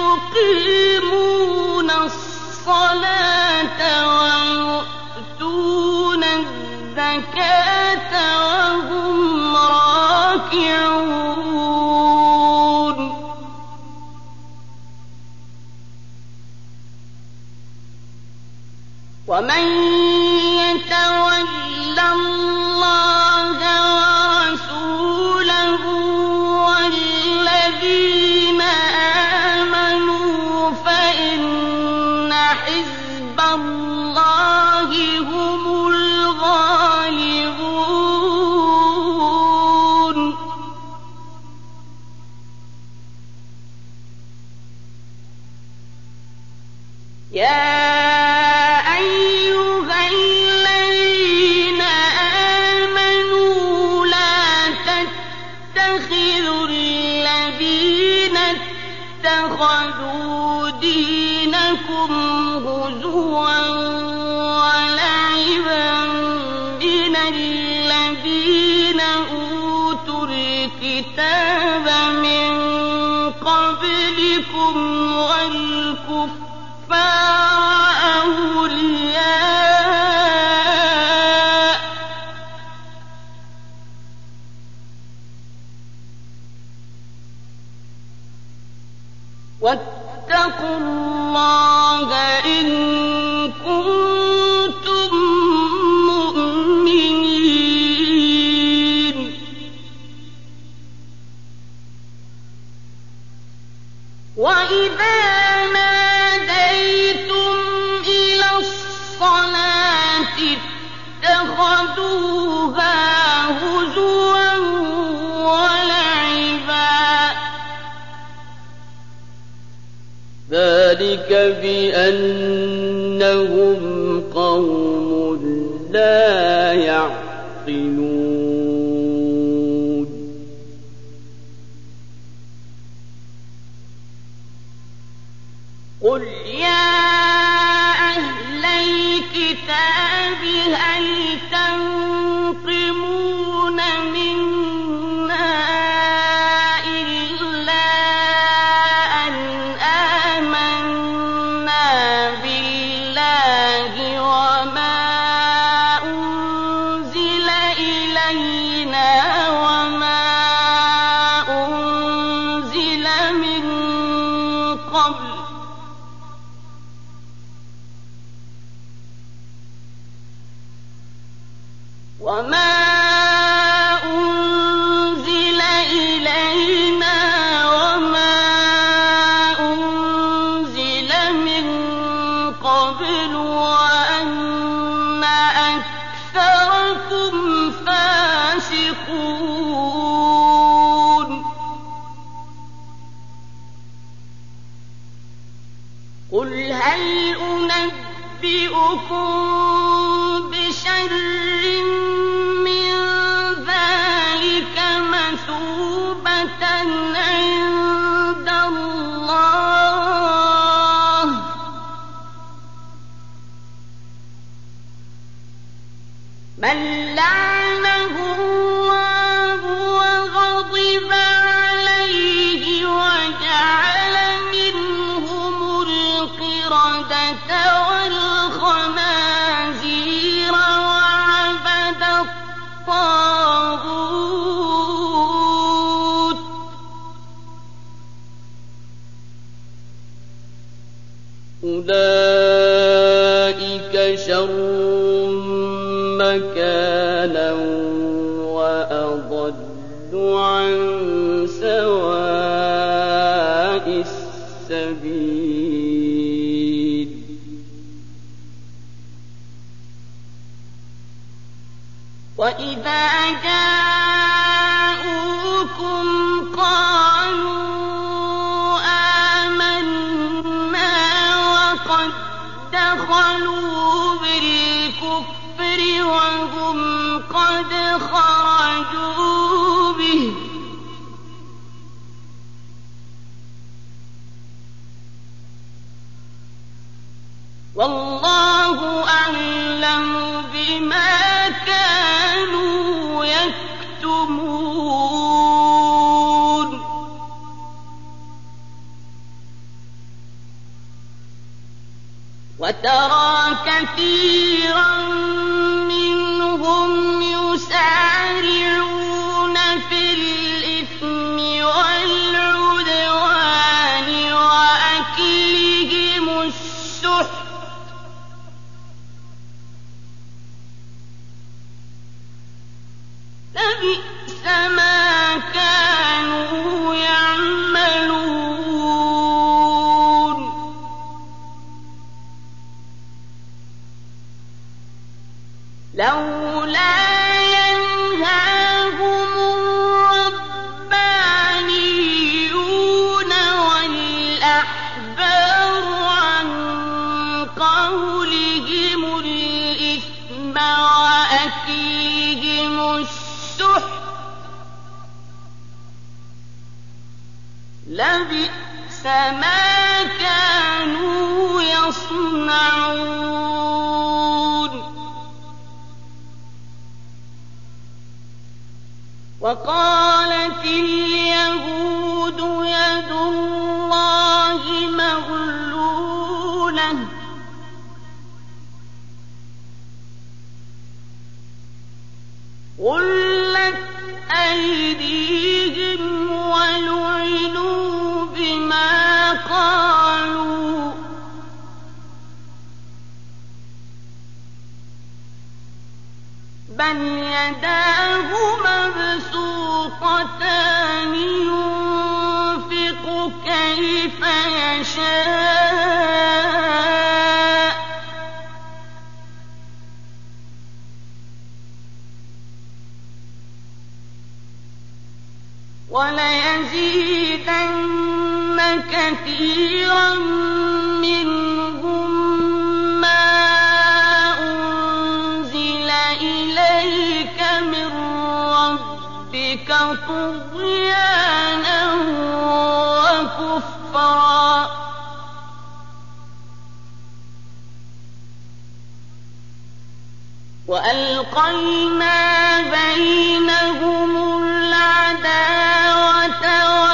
Speaker 2: يقيمون الصلاة ويؤتون الزكاة وهم راكعون ومن يتول الله ورسوله والذين آمنوا فإن حزب الله هم الغالبون يا أيها الذين آمنوا لا تتخذوا الذين اتخذوا دينكم هزوا ولعبا من الذين أوتوا الكتاب من قبلكم والكفار أولياء واتقوا الله إن كنتم مؤمنين وإذا ناديتم إلى الصلاة اتخذوها هزوا ولعبا ذلك بأنهم قوم لا يعقلون قل يا أهل الكتاب هل تنقمون منا إلا أن آمنا بالله وما أنزل إلينا وما أنزل من قبل وأن أكثركم فاسقون قل هل أنبئكم بشر من ذلك مثوبة عند الله من لعنه الله وغضب عليه وجعل منهم القردة والخنازير وعبد الطاغوت أولئك شر مكانا وأضل عن سواء السبيل وإذا جاءوكم قالوا آمنا وقد دخلوا بالكفر
Speaker 1: والله أعلم بما كانوا يكتمون وترى كثيرا منهم يسارعون في الإثم والعدوان وأكلهم السحت لبئس ما كانوا يعملون لولا ينهاهم الربانيون والأحبار عن قولهم الإثم وأكلهم السحت لبئس ما كانوا يصنعون وقالت اليهود يد الله مغلولة غلت أيديهم ولعنوا بما قالوا بل يداه مبسوطتان ينفق كيف يشاء وليزيدن كثيرا منهم ما أنزل إليك من ربك طغيانا وكفرا وألقينا بينهم العداوة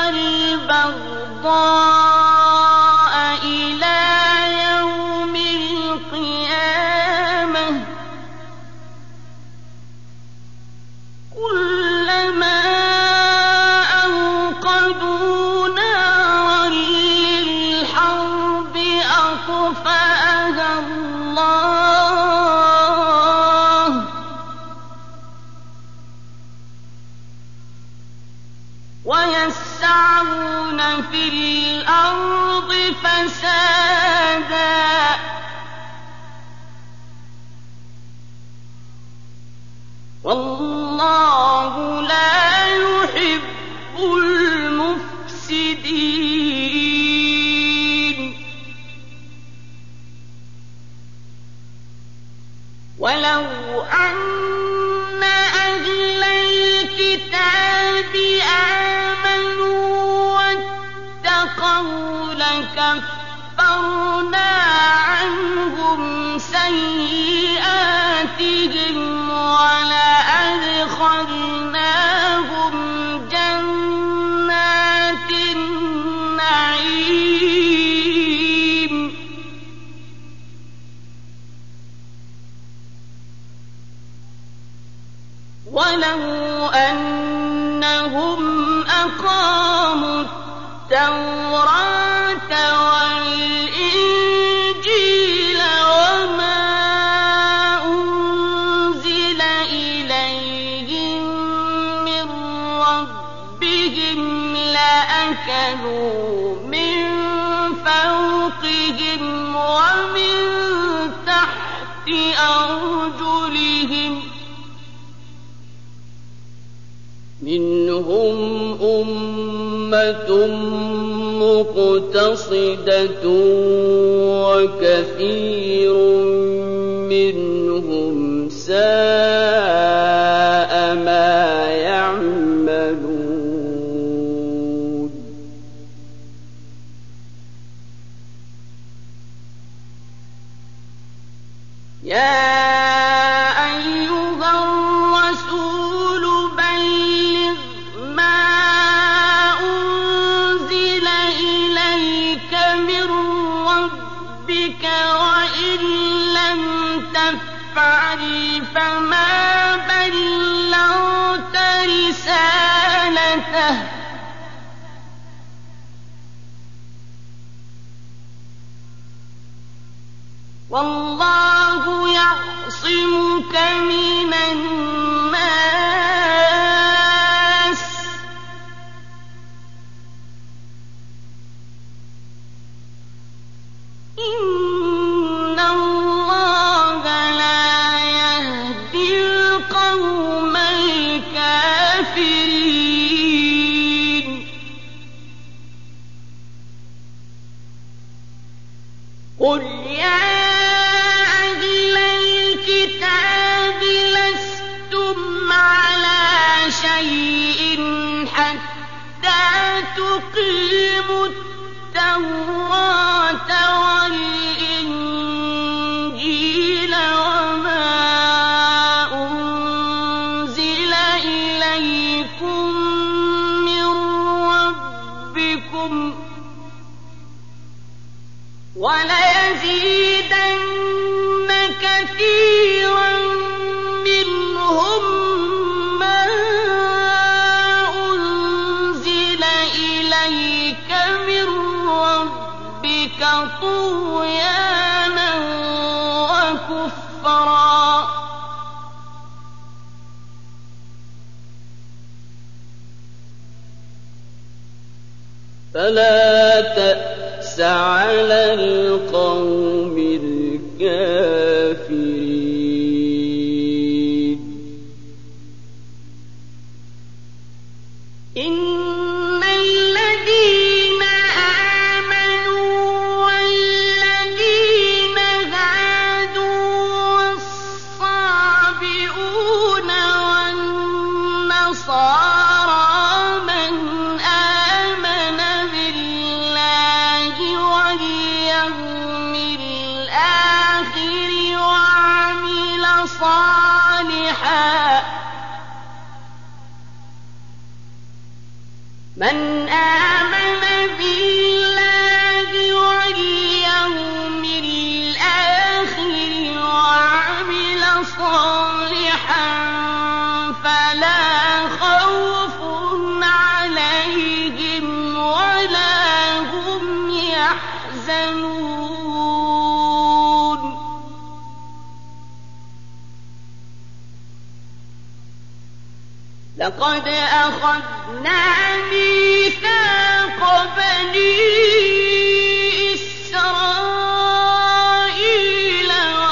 Speaker 1: والبغضاء إلى يوم القيامة كلما أوقدوا نارا للحرب أطفأها الله ويسعون في الأرض فسادا والله لا يحب المفسدين ولو أن أهل الكتاب آمنوا واتقوا لكفرنا عنهم سيئاتهم ولأدخلناهم جنات النعيم ولو أنهم أقاموا التوراة والإنجيل وما أنزل إليهم من ربهم لأكلوا من فوقهم ومن تحت أرجلهم منهم أمة مقتصدة وكثير منهم ساء ما يعملون
Speaker 2: يا أيها الرسول بلغ ما أنزل إليك من ربك وإن لم تفعل فما بلغت رسالته والله يعصمك من الناس إن الله لا يهدي القوم الكافرين قل يا شيء حتى تقيموا التوراة والإنجيل وما أنزل إليكم من ربكم وليزيدن كثيرا منهم طغيانا وكفرا
Speaker 1: فلا تأس على القوم الكافرين
Speaker 2: إن الذين آمنوا والذين هادوا والصابئون والنصارى من آمن بالله واليوم الآخر وعمل صالحا من آمن بالله واليوم الآخر وعمل صالحا فلا خوف عليهم ولا هم يحزنون لقد أخذنا ميثاق بني إسرائيل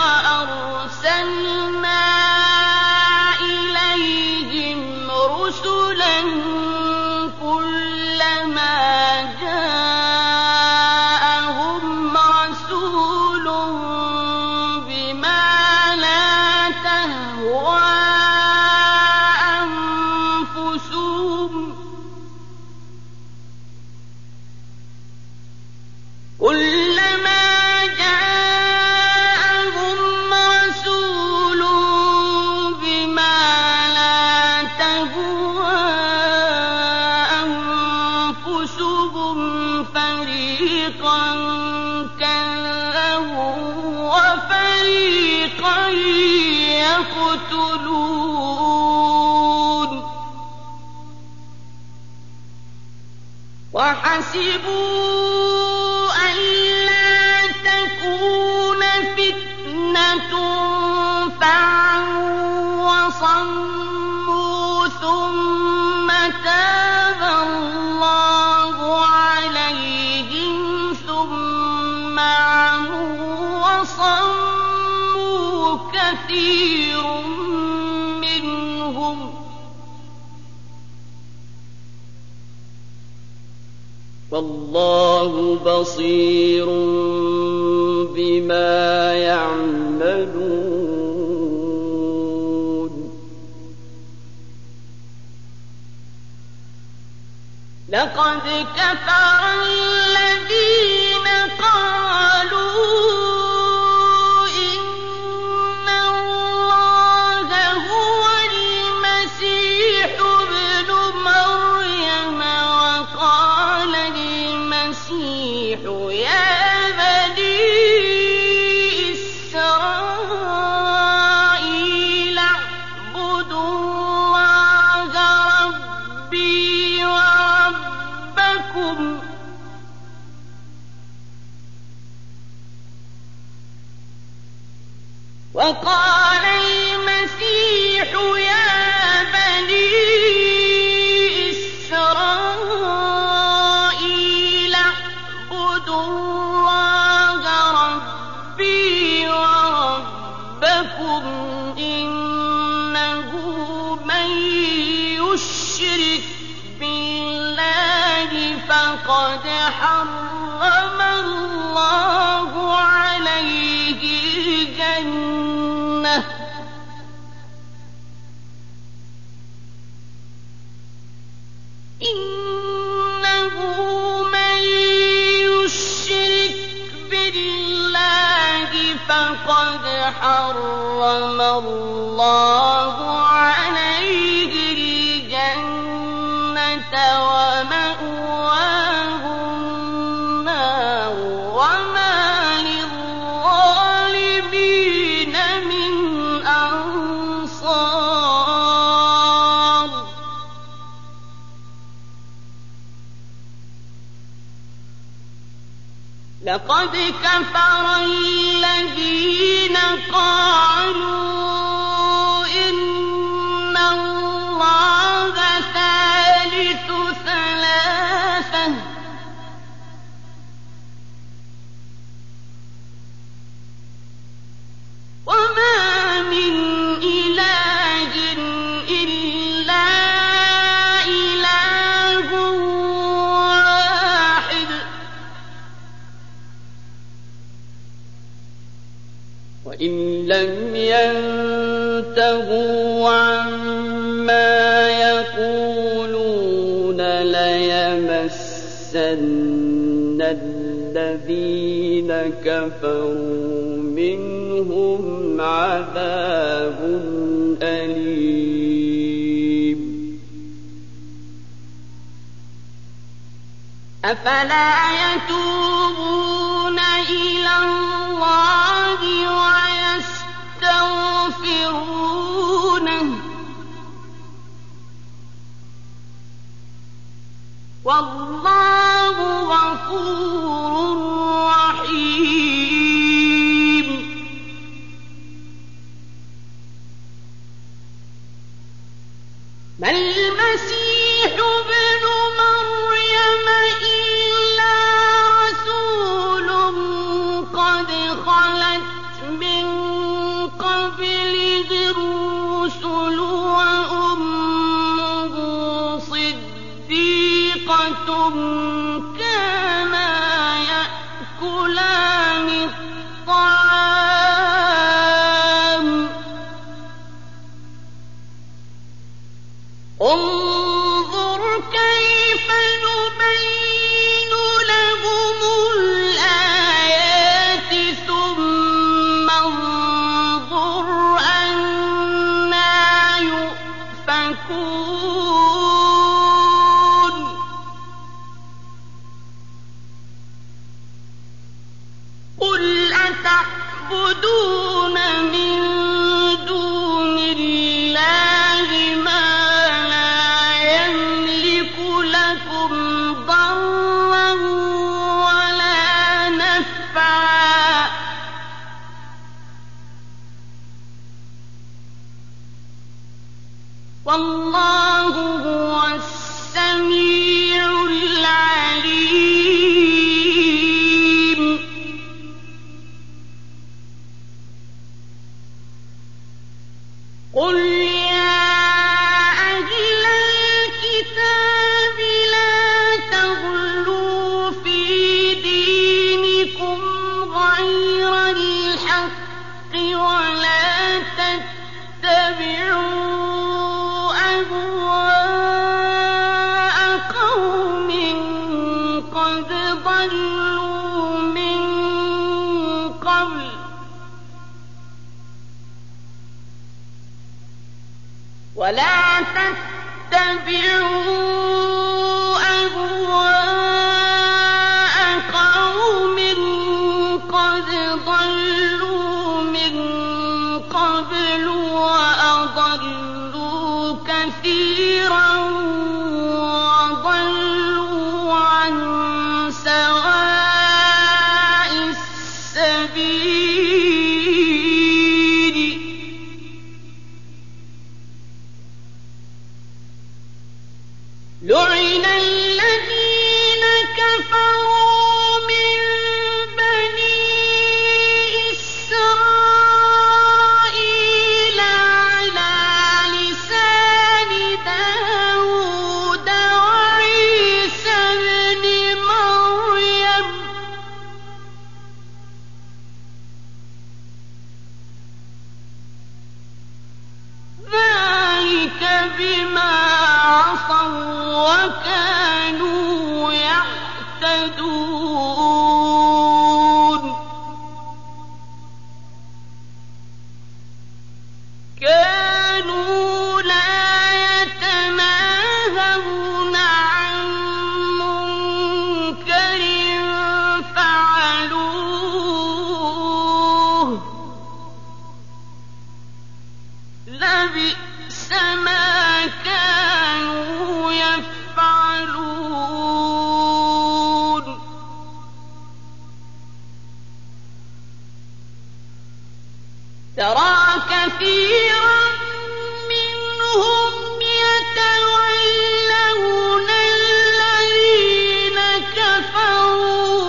Speaker 2: وأرسلنا إليهم رسلا كلما جاءهم رسول بما لا تهوى يقتلون وحسبوا ألا تكون فتنة فعموا وصموا ثم تاب الله عليهم ثم عموا وصموا كثير منهم
Speaker 1: والله بصير بما يعملون
Speaker 2: لقد كفر الذين قالوا إن وقال المسيح يا بني إسرائيل اعبدوا الله ربي وربكم إنه من يشرك بالله فقد حرم الله عليه الجنة إنه من يشرك بالله فقد حرم الله عليه الجنة ومأواه النار وما للظالمين من أنصار لقد كفر الذين قالوا إن الله ثالث ثلاثة وما من إله إلا إله واحد وإن لم ينتهوا عما يقولون ليمسن الذين كفروا منهم عذاب أليم أفلا يتوبون إلى الله ويستغفرونه والله غفور رحيم ما المسيح ابن مريم إلا رسول قد خلت من قبله الرسل وأمه صديقة كانا يأكلان الطعام انظر كيف نبين لهم الآيات ثم انظر أنى يؤفكون قل أتعبدون من دون الله ما لا يملك لكم ضرا ولا نفعا والله هو السميع العليم قل يا أهل الكتاب لا تغلوا في دينكم غير الحق ولا تتبعوا أهواء قوم قد ضلوا من قبل ولا تتبعوا أهواء قوم قد ضلوا من قبل وأضلوا كثيرا وضلوا عن سواء السبيل يهتدون كانوا لا يتناهون عن منكر فعلوه لبئس ما كانوا يفعلون ترى كثيرا منهم يتولون الذين كفروا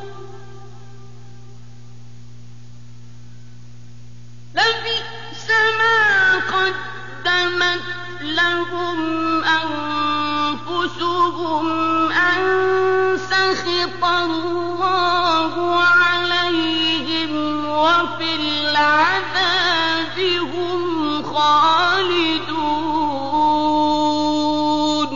Speaker 2: لبئس ما قدمت لهم أنفسهم أن سخط الله عليهم وفي العذاب هم خالدون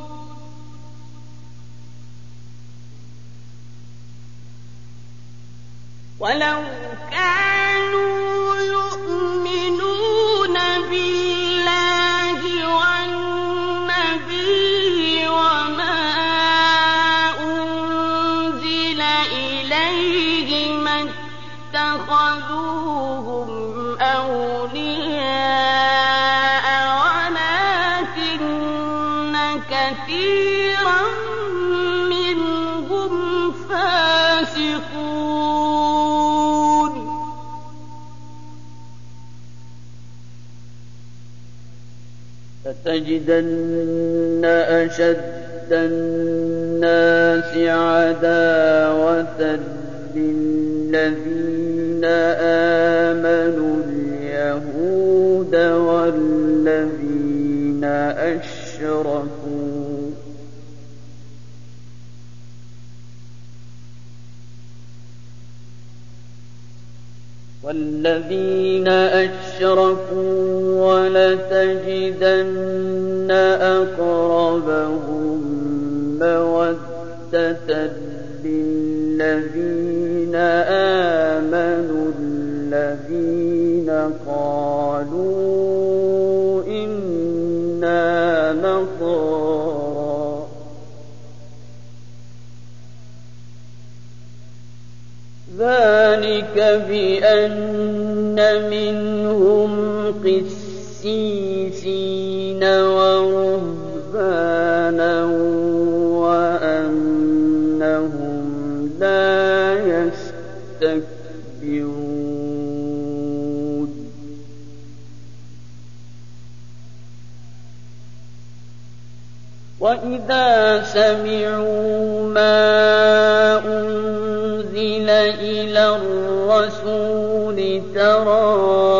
Speaker 2: ولو كانوا يؤمنون بالله والنبي وما أنزل إليه ما اتخذوهم أولياء ولكن كثيرا منهم فاسقون
Speaker 1: لتجدن أشد الناس عداوة للذين آمنوا اليهود والذين أشركوا ولتجدن أقربهم مودة للذين آمنوا الذين قالوا إنا نصارى ذلك بأن منهم قسيسين ورهبانا وأنهم لا يستكبرون وإذا سمعوا ما أنزل إلى الرسول ترى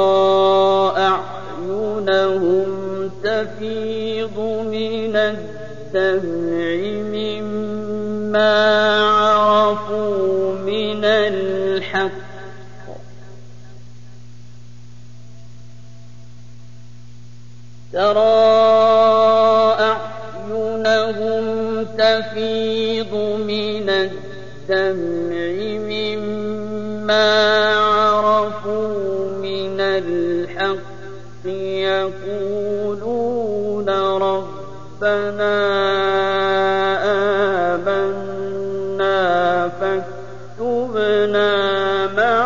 Speaker 1: أعينهم تفيض من الدمع مما عرفوا من الحق تفيض من الدمع مما عرفوا من الحق يقولون ربنا آمنا فاكتبنا مع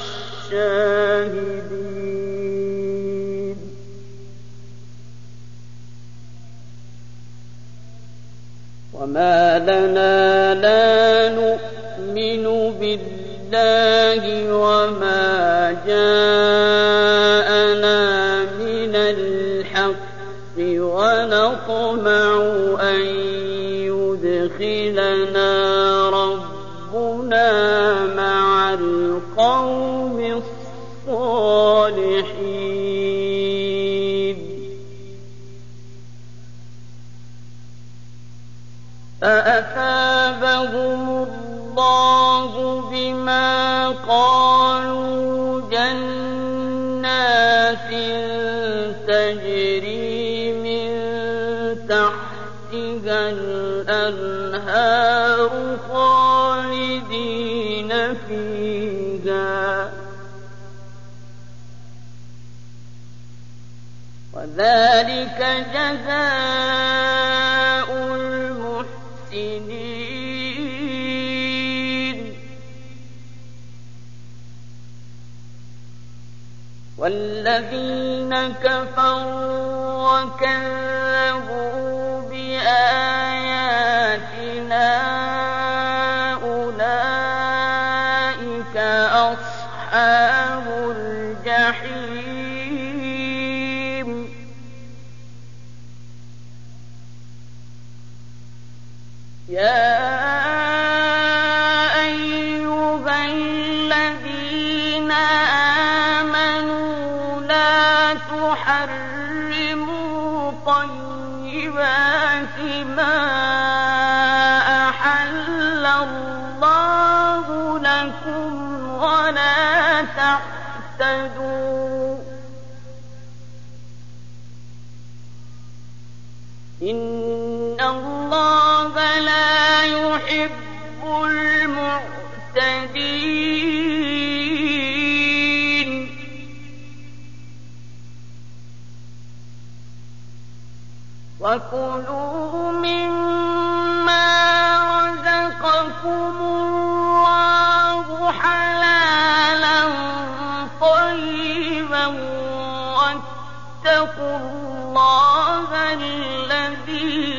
Speaker 1: الشاهدين وما لنا لا نؤمن بالله وما جاءنا من الحق ونطمع أن يدخلنا ربنا مع القوم الصالحين فأثابهم الله بما قالوا جنات تجري من تحتها الأنهار الْأَنْهَارُ خَالِدِينَ فِيهَا وَذَلِكَ جَزَاءُ الْمُحْسِنِينَ وَالَّذِينَ كَفَرُوا وَكَذَّبُوا بِآيَاتِنَا أُولَئِكَ أَصْحَابُ الْجَحِيمِ يَا أَيُّهَا الَّذِينَ آمَنُوا لَا تُحَرِّمُوا طَيِّبَاتِ مَا أَحَلَّ اللَّهُ لَكُمْ وَلَا تَعْتَدُوا إِنَّ اللَّهَ لَا يُحِبُّ الْمُعْتَدِينَ وَكُلُوا مِمَّا رَزَقَكُمُ اللَّهُ حَلَالًا طَيِّبًا وَاتَّقُوا اللَّهَ الَّذِي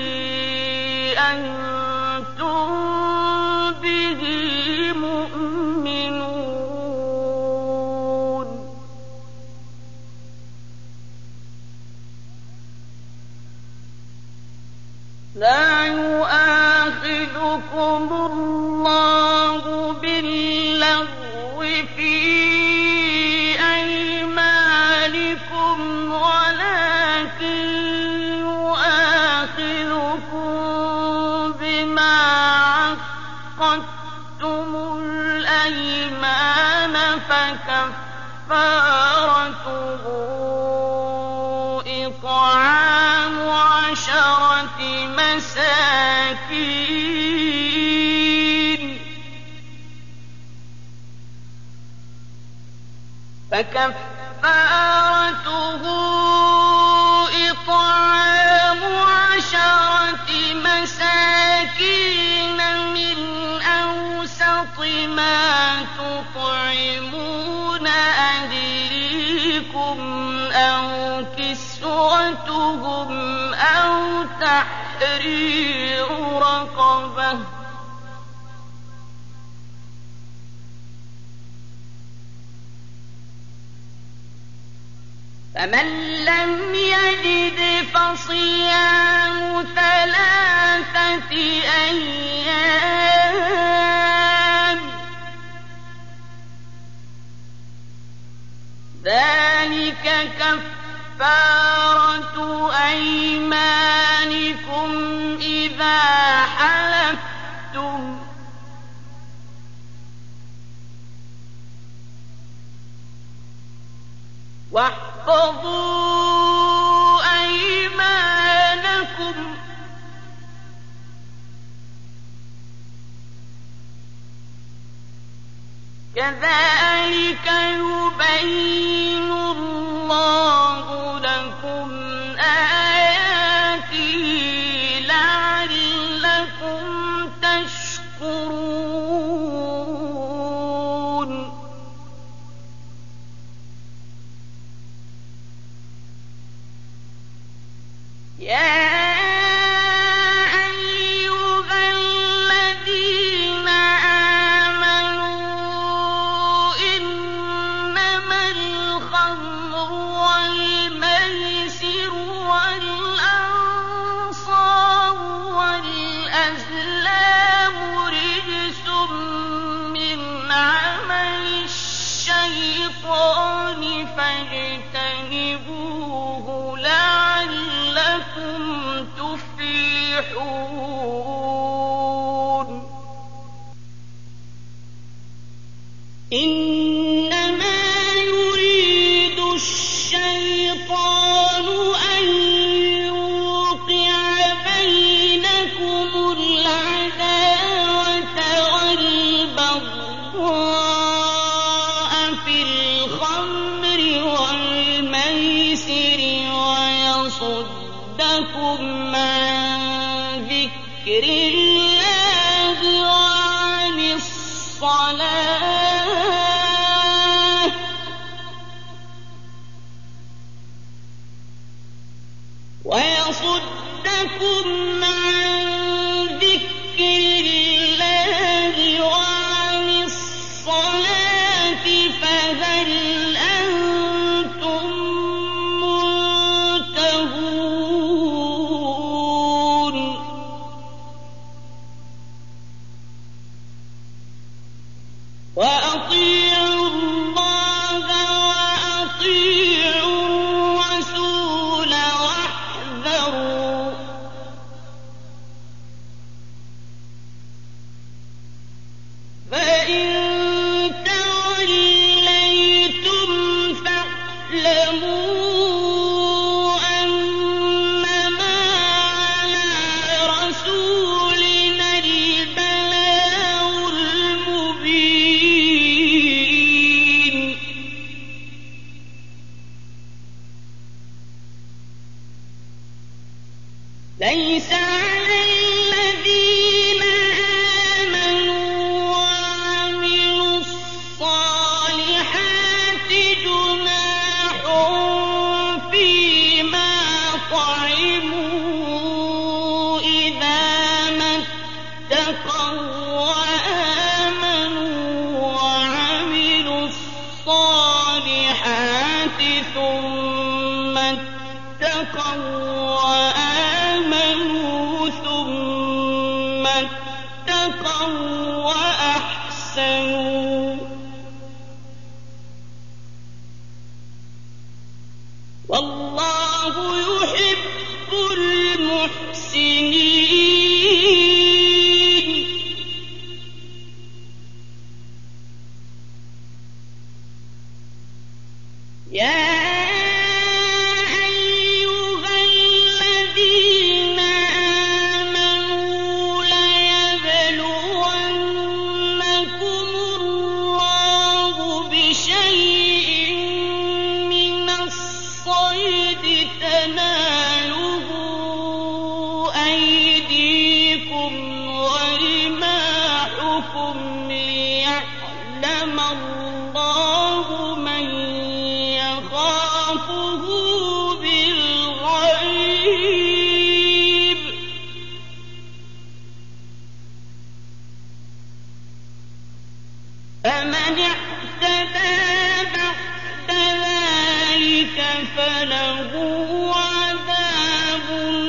Speaker 1: أَنتُم بِهِ مُؤْمِنُونَ لَا يُؤَاخِذُكُمُ اللَّهُ بِاللَّغْوِ فِي أَيْمَانِكُمْ وَلَٰكِن يُؤَاخِذُكُم بِمَا عَقَّدتُّمُ الْأَيْمَانَ فَكَفَّارَتُهُ إِطْعَامُ عَشَرَةِ مساكين من أوسط ما تطعمون أهليكم أو كسوتهم أو تحرير رقبة فمن لم يجد فصيام 3 أيام ذلك كفارة أيمانكم إذا حلفتم واحفظوا أيمانكم كذلك يبين الله لكم آياته لعلكم تشكرون يا فاجتنبوه لعلكم تفلحون إنما يريد الشيطان أن يوقع بينكم العداوة
Speaker 2: الله وعن الصلاة ويصدكم عن ذكر الله وعن الصلاة فهل أنتم منتهون وأطيعوا الله وأطيعوا الرسول واحذروا فإن توليتم فاعلموا أنما على رسولنا البلاغ المبين ليس على الذين آمنوا وعملوا الصالحات جناح فيما طعموا إذا ما اتقوا وآمنوا وعملوا الصالحات ثم اتقوا وآمنوا ثم اتقوا وأحسنوا والله يحب المحسنين يا أيها الذين آمنوا ليبلونكم الله بشيء من الصيد تناله أيديكم ورماحكم ليعلم الله من يخافه بالغيب فمن اعتدى بعد ذلك فله عذاب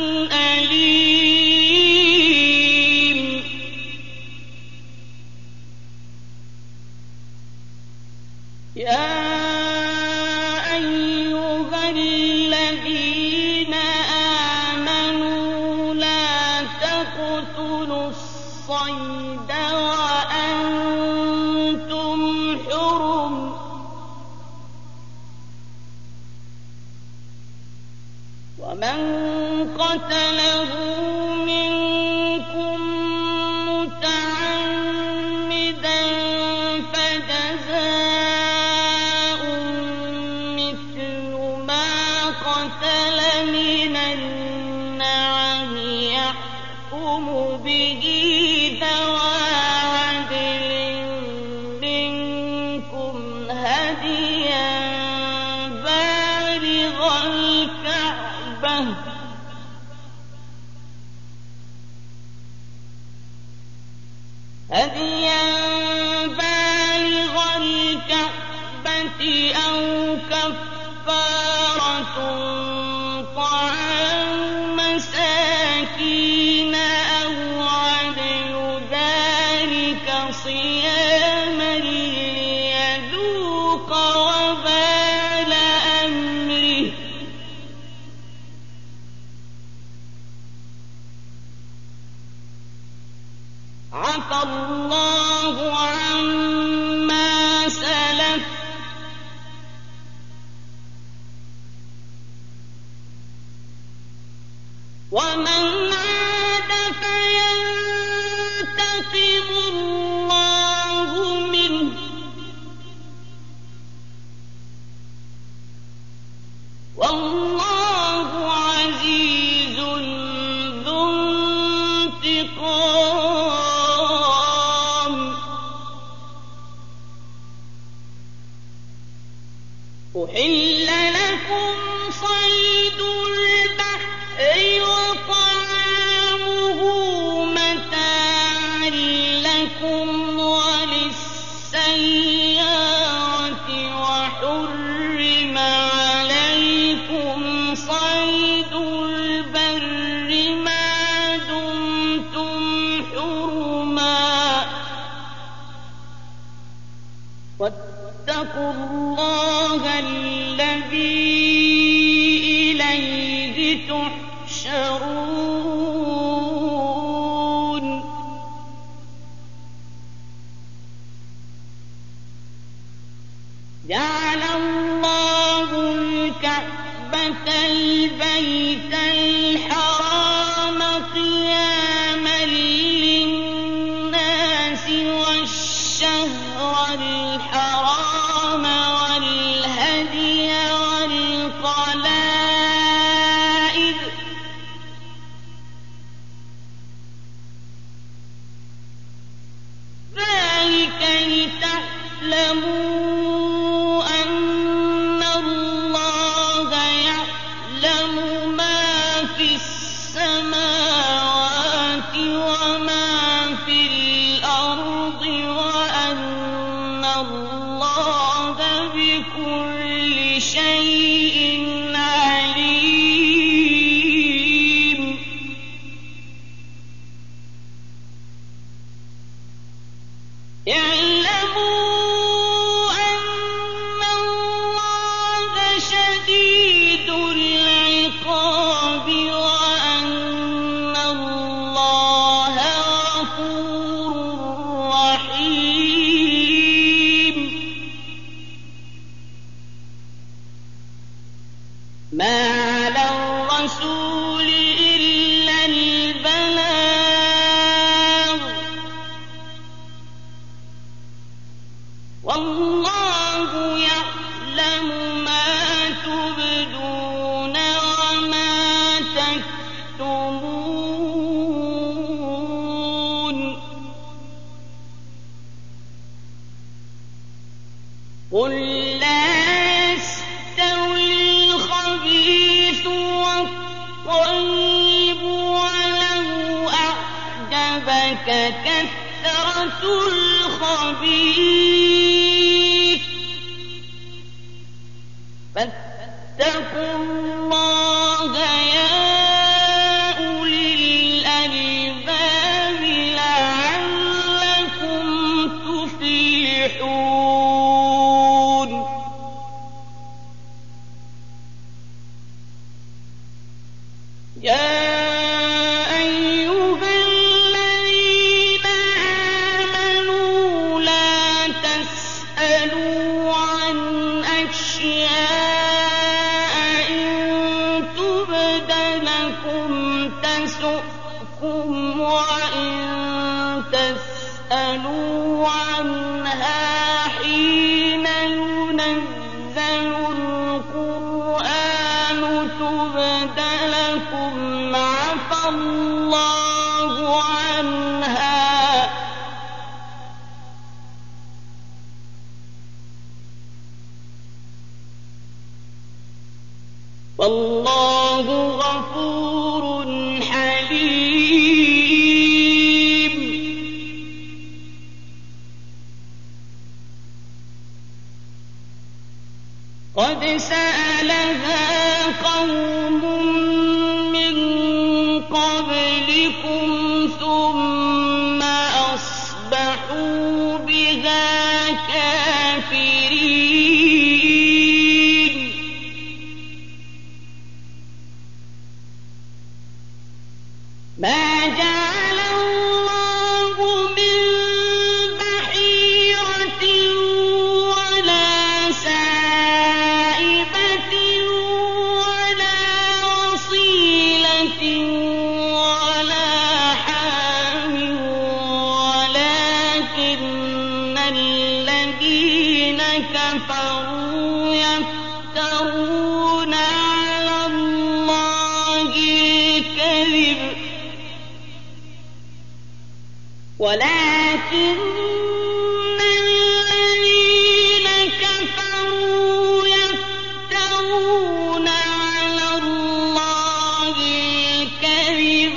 Speaker 2: أليم يا أيها الذين آمنوا لا تقتلوا الصيد وأنتم حرم ومن قتله منكم متعمدا فجزاء مثل ما قتل من النعم يحكم به ذوى عدل منكم هديا بالغ الكعبة أو كفارة طعام مساكين أو عدل ذلك صياما ليذوق وبال أمره عفى الله عما سلف ومن عاد فينتقم الله منه والله عزيز ذو انتقام واتقوا الله الذي إليه تحشرون جعل الله الكعبة البيت الحرام قياما للناس والشهر الحرام والهدي والقلائد ذلك لتعلموا أن الله يعلم ما في السماوات وما في الأرض وأن الله بكل شيء عليم اعلموا أن الله شديد العقاب وأن الله غفور رحيم ما على الرسول إلا البلاغ والله يعلم ما تبدون وما تكتمون قل لا يستوي الخبيث والطيب ولو أعجبك كثرة الخبيث فاتقوا الله يا أولي الألباب لعلكم تفلحون يا أيها الذين آمنوا لا تسألوا عن أشياء إن تبد لكم تسؤكم وإن تسألوا عنها حين ينزل القرآن تبد لكم عفى الله عنها والله غفور حليم قد سألها قوم من قبلكم ثم أصبحوا بها كافرين ما جعل الله من بحيرة ولا سائبة ولا وصيلة ولا حام ولكن الذين كفروا يفترون على الله الكذب ولكن الذين كفروا يفترون على الله الكذب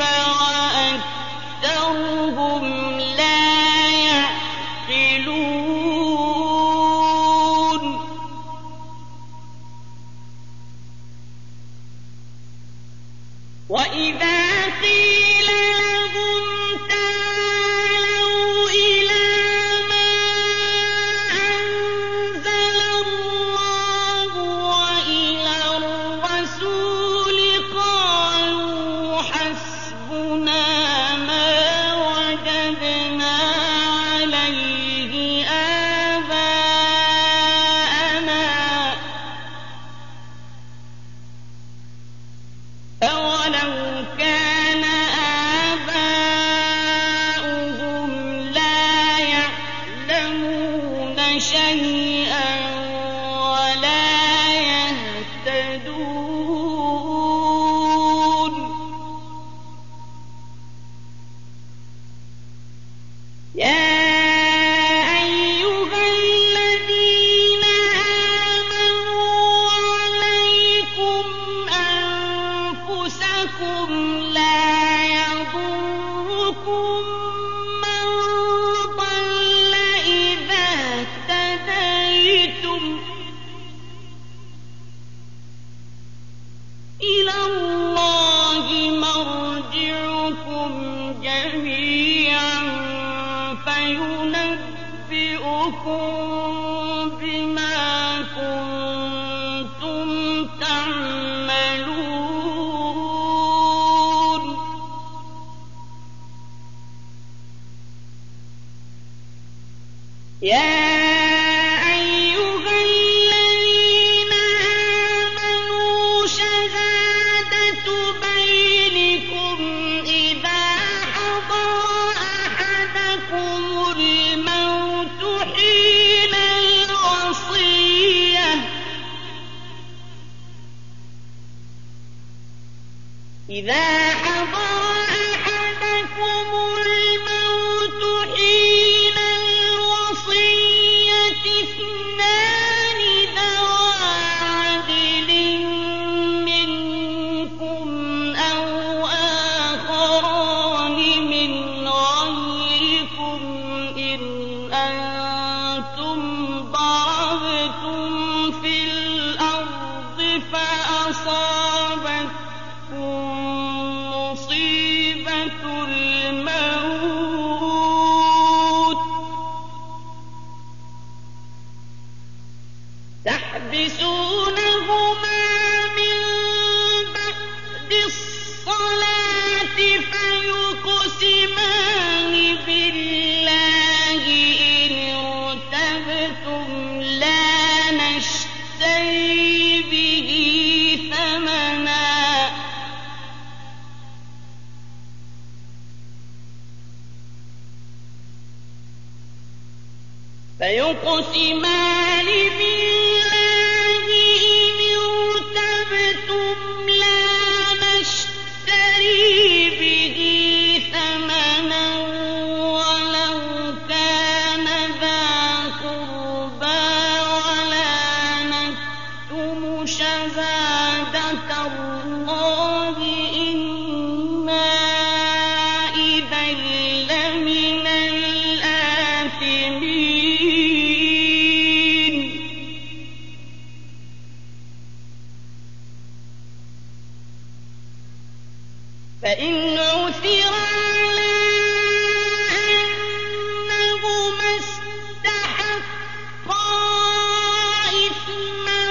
Speaker 2: وأكثرهم لا يعقلون وإذا قيل لهم تعالوا إلى يا أيها الذين آمنوا عليكم أنفسكم لا يضركم من ضل إذا اهتديتم إلى الله مرجعكم جميعا فينبئكم بما كنتم تعملون يا أيها الذين آمنوا شهادة بينكم إذا حضر أحدكم الموت حين الوصية اثنان ذوى عدل منكم أو آخران من غيركم إن أنتم ضربتم في الأرض فأصابتكم مصيبة الموت تحبسونهما من بعد الصلاة فيقسمان بالله إن ارتبتم لا نشتري به ثمنا ولو كان ذا قربى ولا نكتم شهادة الله إنا إذا لمن الآثمين فإن عثر على أنهما استحقا إثما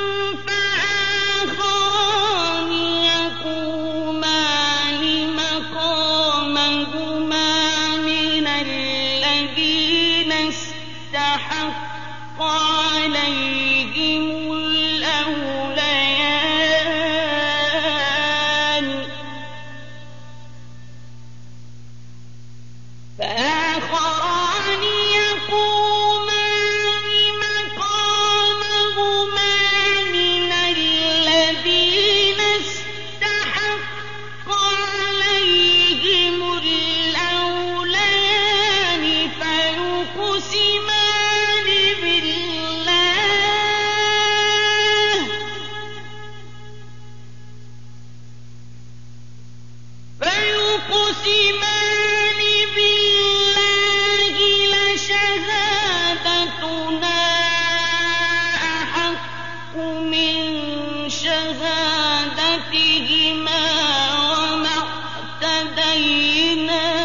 Speaker 2: فآخران يقومان مقامهما من الذين استحق عليهم الأوليان فآخران يقومان مقامهما من الذين استحق عليهم الأوليان فيقسمان بالله لشهادتنا أحق من شهادتهما وما اعتدينا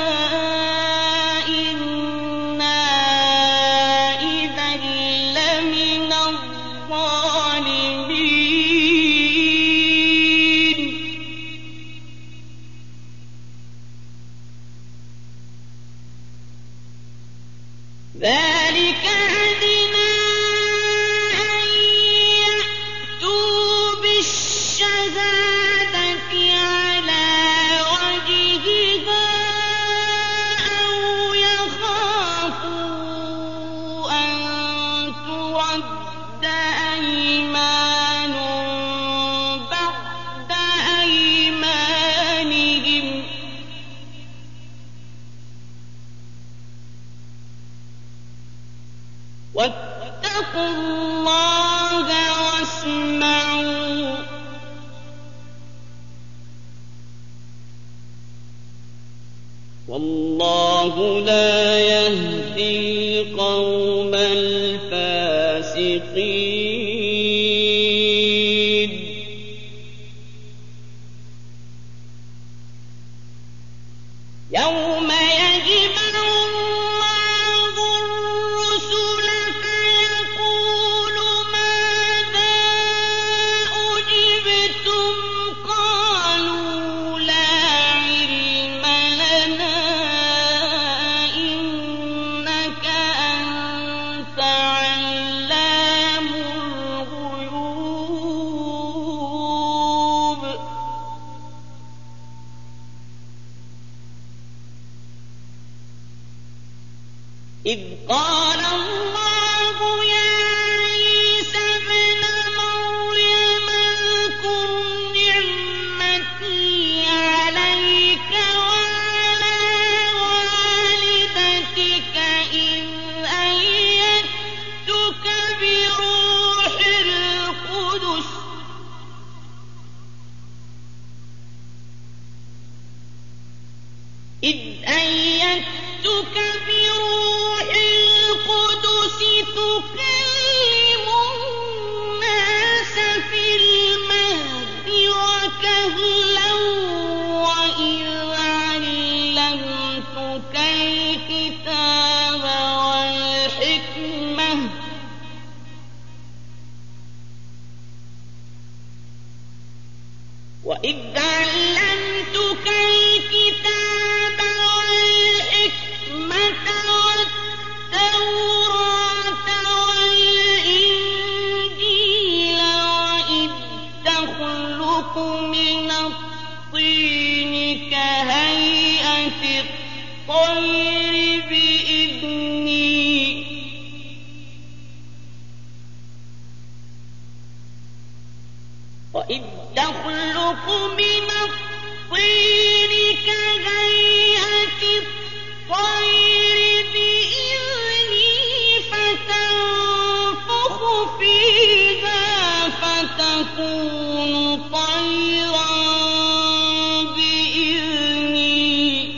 Speaker 2: إنا إذا لمن الظالمين ذلك أدنى أن يأتوا بالشهادة على وجهها أو يخافوا أن ترد أيمان بعد أيمانهم واتقوا الله واسمعوا والله لا يهدي القوم الفاسقين يوم يجمع الله الرسل فيقول ماذا أجبتم قالوا لا علم لنا إنك أنت علام الغيوب إذ قال الله يا عيسى ابن مريم اذكر نعمتي عليك وعلى والدتك إذ أيدتك بروح القدس تكلم الناس في المهد وكهلا وإذ علمتك الكتاب والحكمة والتوراة والإنجيل وإذ تخلق من الطين كهيئة الطير بإذني وإذ تخلق من الطين كهيئة الطير بإذني فتنفخ فيها فتكون طيرا بإذني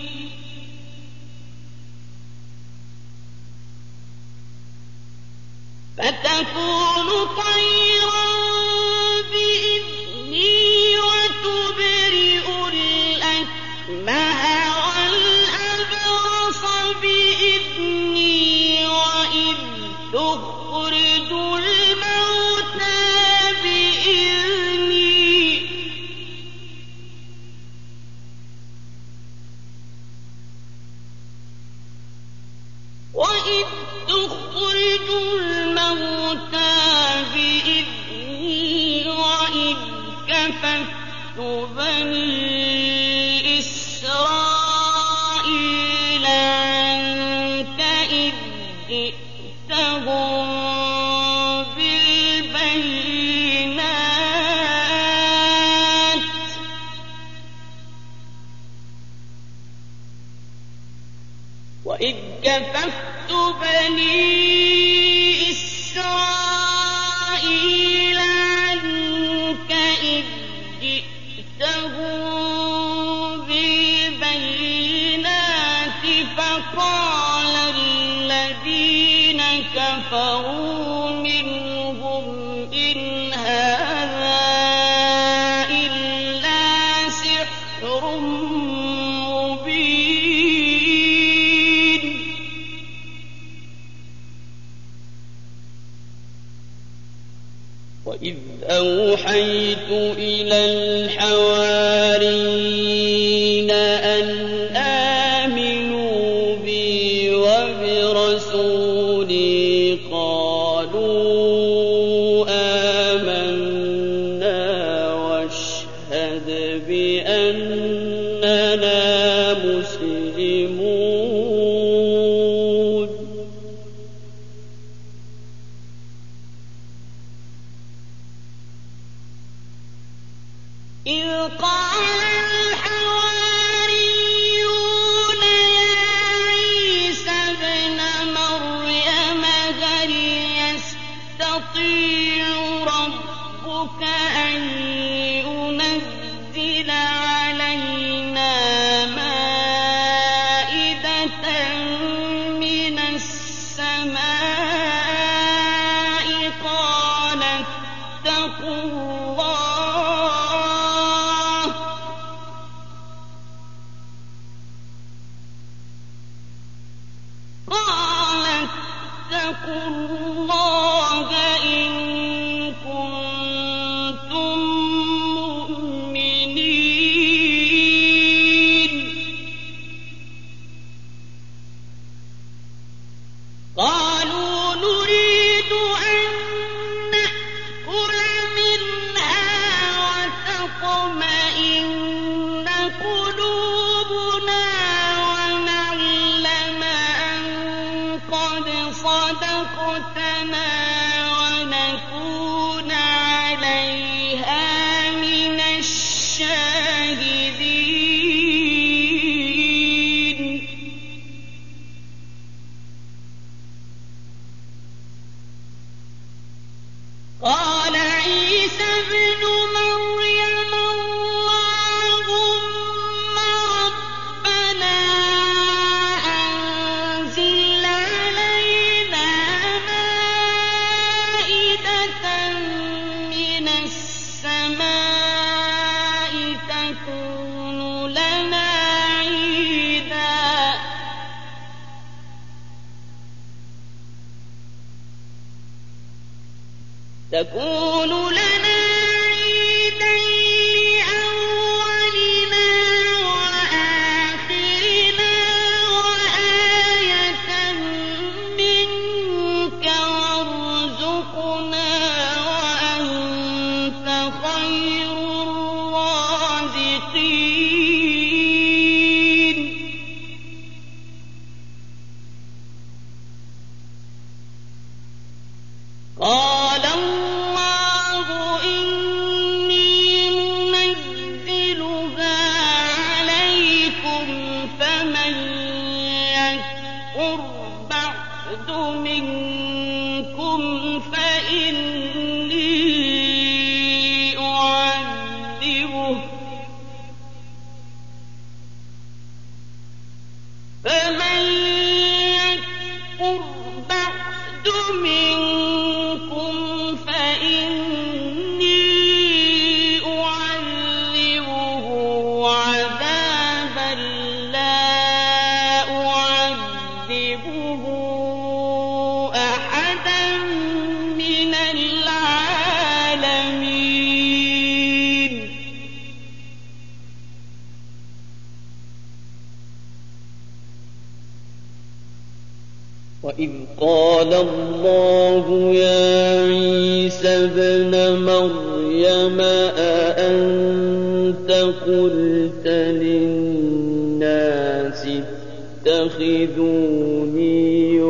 Speaker 2: وتبرئ الأكمه والأبرص بإذني وإذ تخرج الموتى بإذني وإذ كففت بني إسرائيل عنك إذ جئتهم بالبينات وإذ كففت بني إسرائيل عنك إذ جئتهم بالبينات فقال الذين كفروا منهم إن هذا إلا سحر مبين وإذ أوحيت إلى الحواريين أن آمنوا بي وبرسولي قالوا آمنا واشهد بأننا مسلمون إذ قال الحواريون يا عيسى ابن مريم هل
Speaker 1: فاتقوا الله إن كنتم مؤمنين. قالوا نريد أن نأكل منها وتطمئن قلوبنا ونعلم أن قد صدقتنا ونكون عليها من الشاهدين. قال عيسى ابن مريم اللهم ربنا أنزل علينا مائدة من السماء تكون لنا عيدا لأولنا وآخرنا وآية منك وارزقنا وأنت خير الرازقين. قال الله إني منزلها عليكم فمن يكفر بعد منكم فإني أعذبه عذابا لا أعذبه أحدا من العالمين. وإذ قال الله يا عيسى ابن مريم أأنت قلت للناس اتخذوني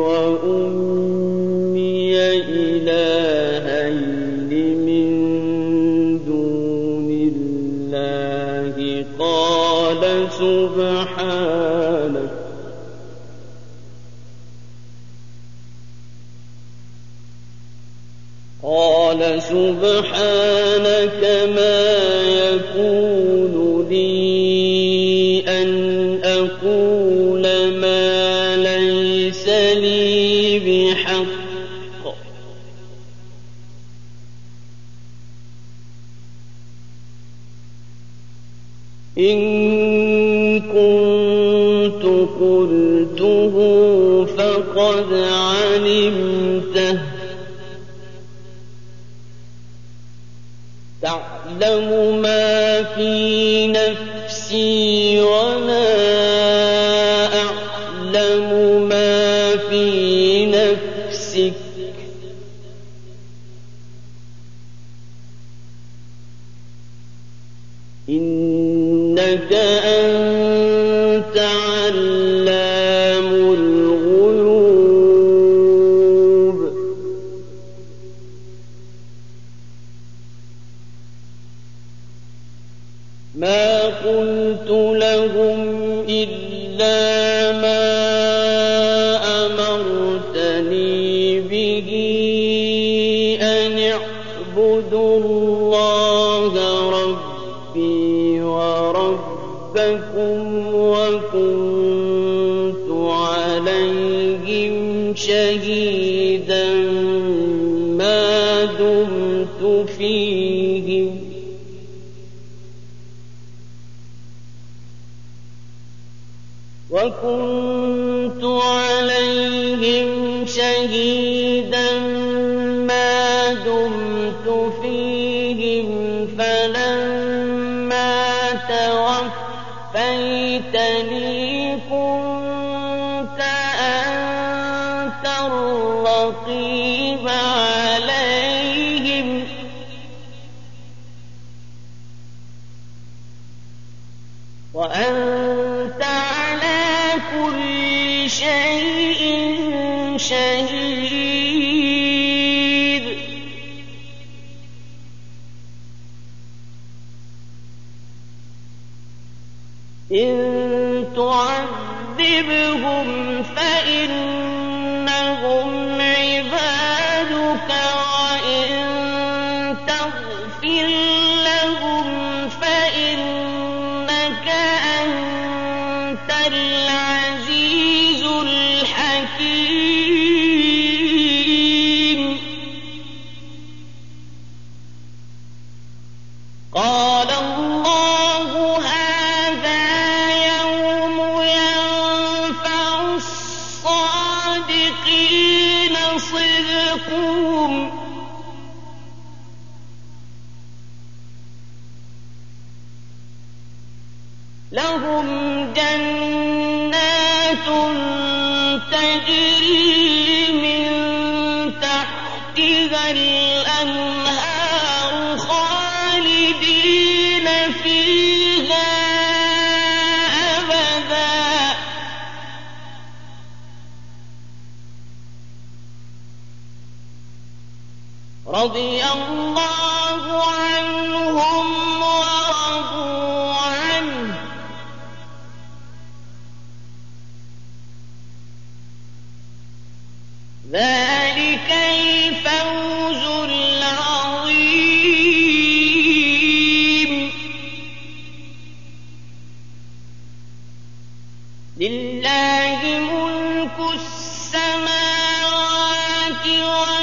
Speaker 1: وأمي إلهين من دون الله قال سبحانك ما يكون لي أن أقول ما ليس لي بحق إن كنت قلته فقد علمته تعلم ما في نفسي ولا أعلم ما في نفسك إنك أنت علام الغيوب. ما قلت لهم إلا ما أمرتني به أن اعبدوا الله ربي وربكم وكنت عليهم شهيدا ما دمت فيهم وكنت عليهم شهيدا شهيد إن تعذبهم فإنهم عبادك وإن تغفر لهم فإنك أنت العزيز الحكيم قال الله هذا يوم ينفع الصادقين صدقهم لهم جنات تجري من تحتها الأنهار خالدين فيها أبدا رضي الله عنهم ورضوا عنه ذلك الفوز العظيم لله ملك السماوات والأرض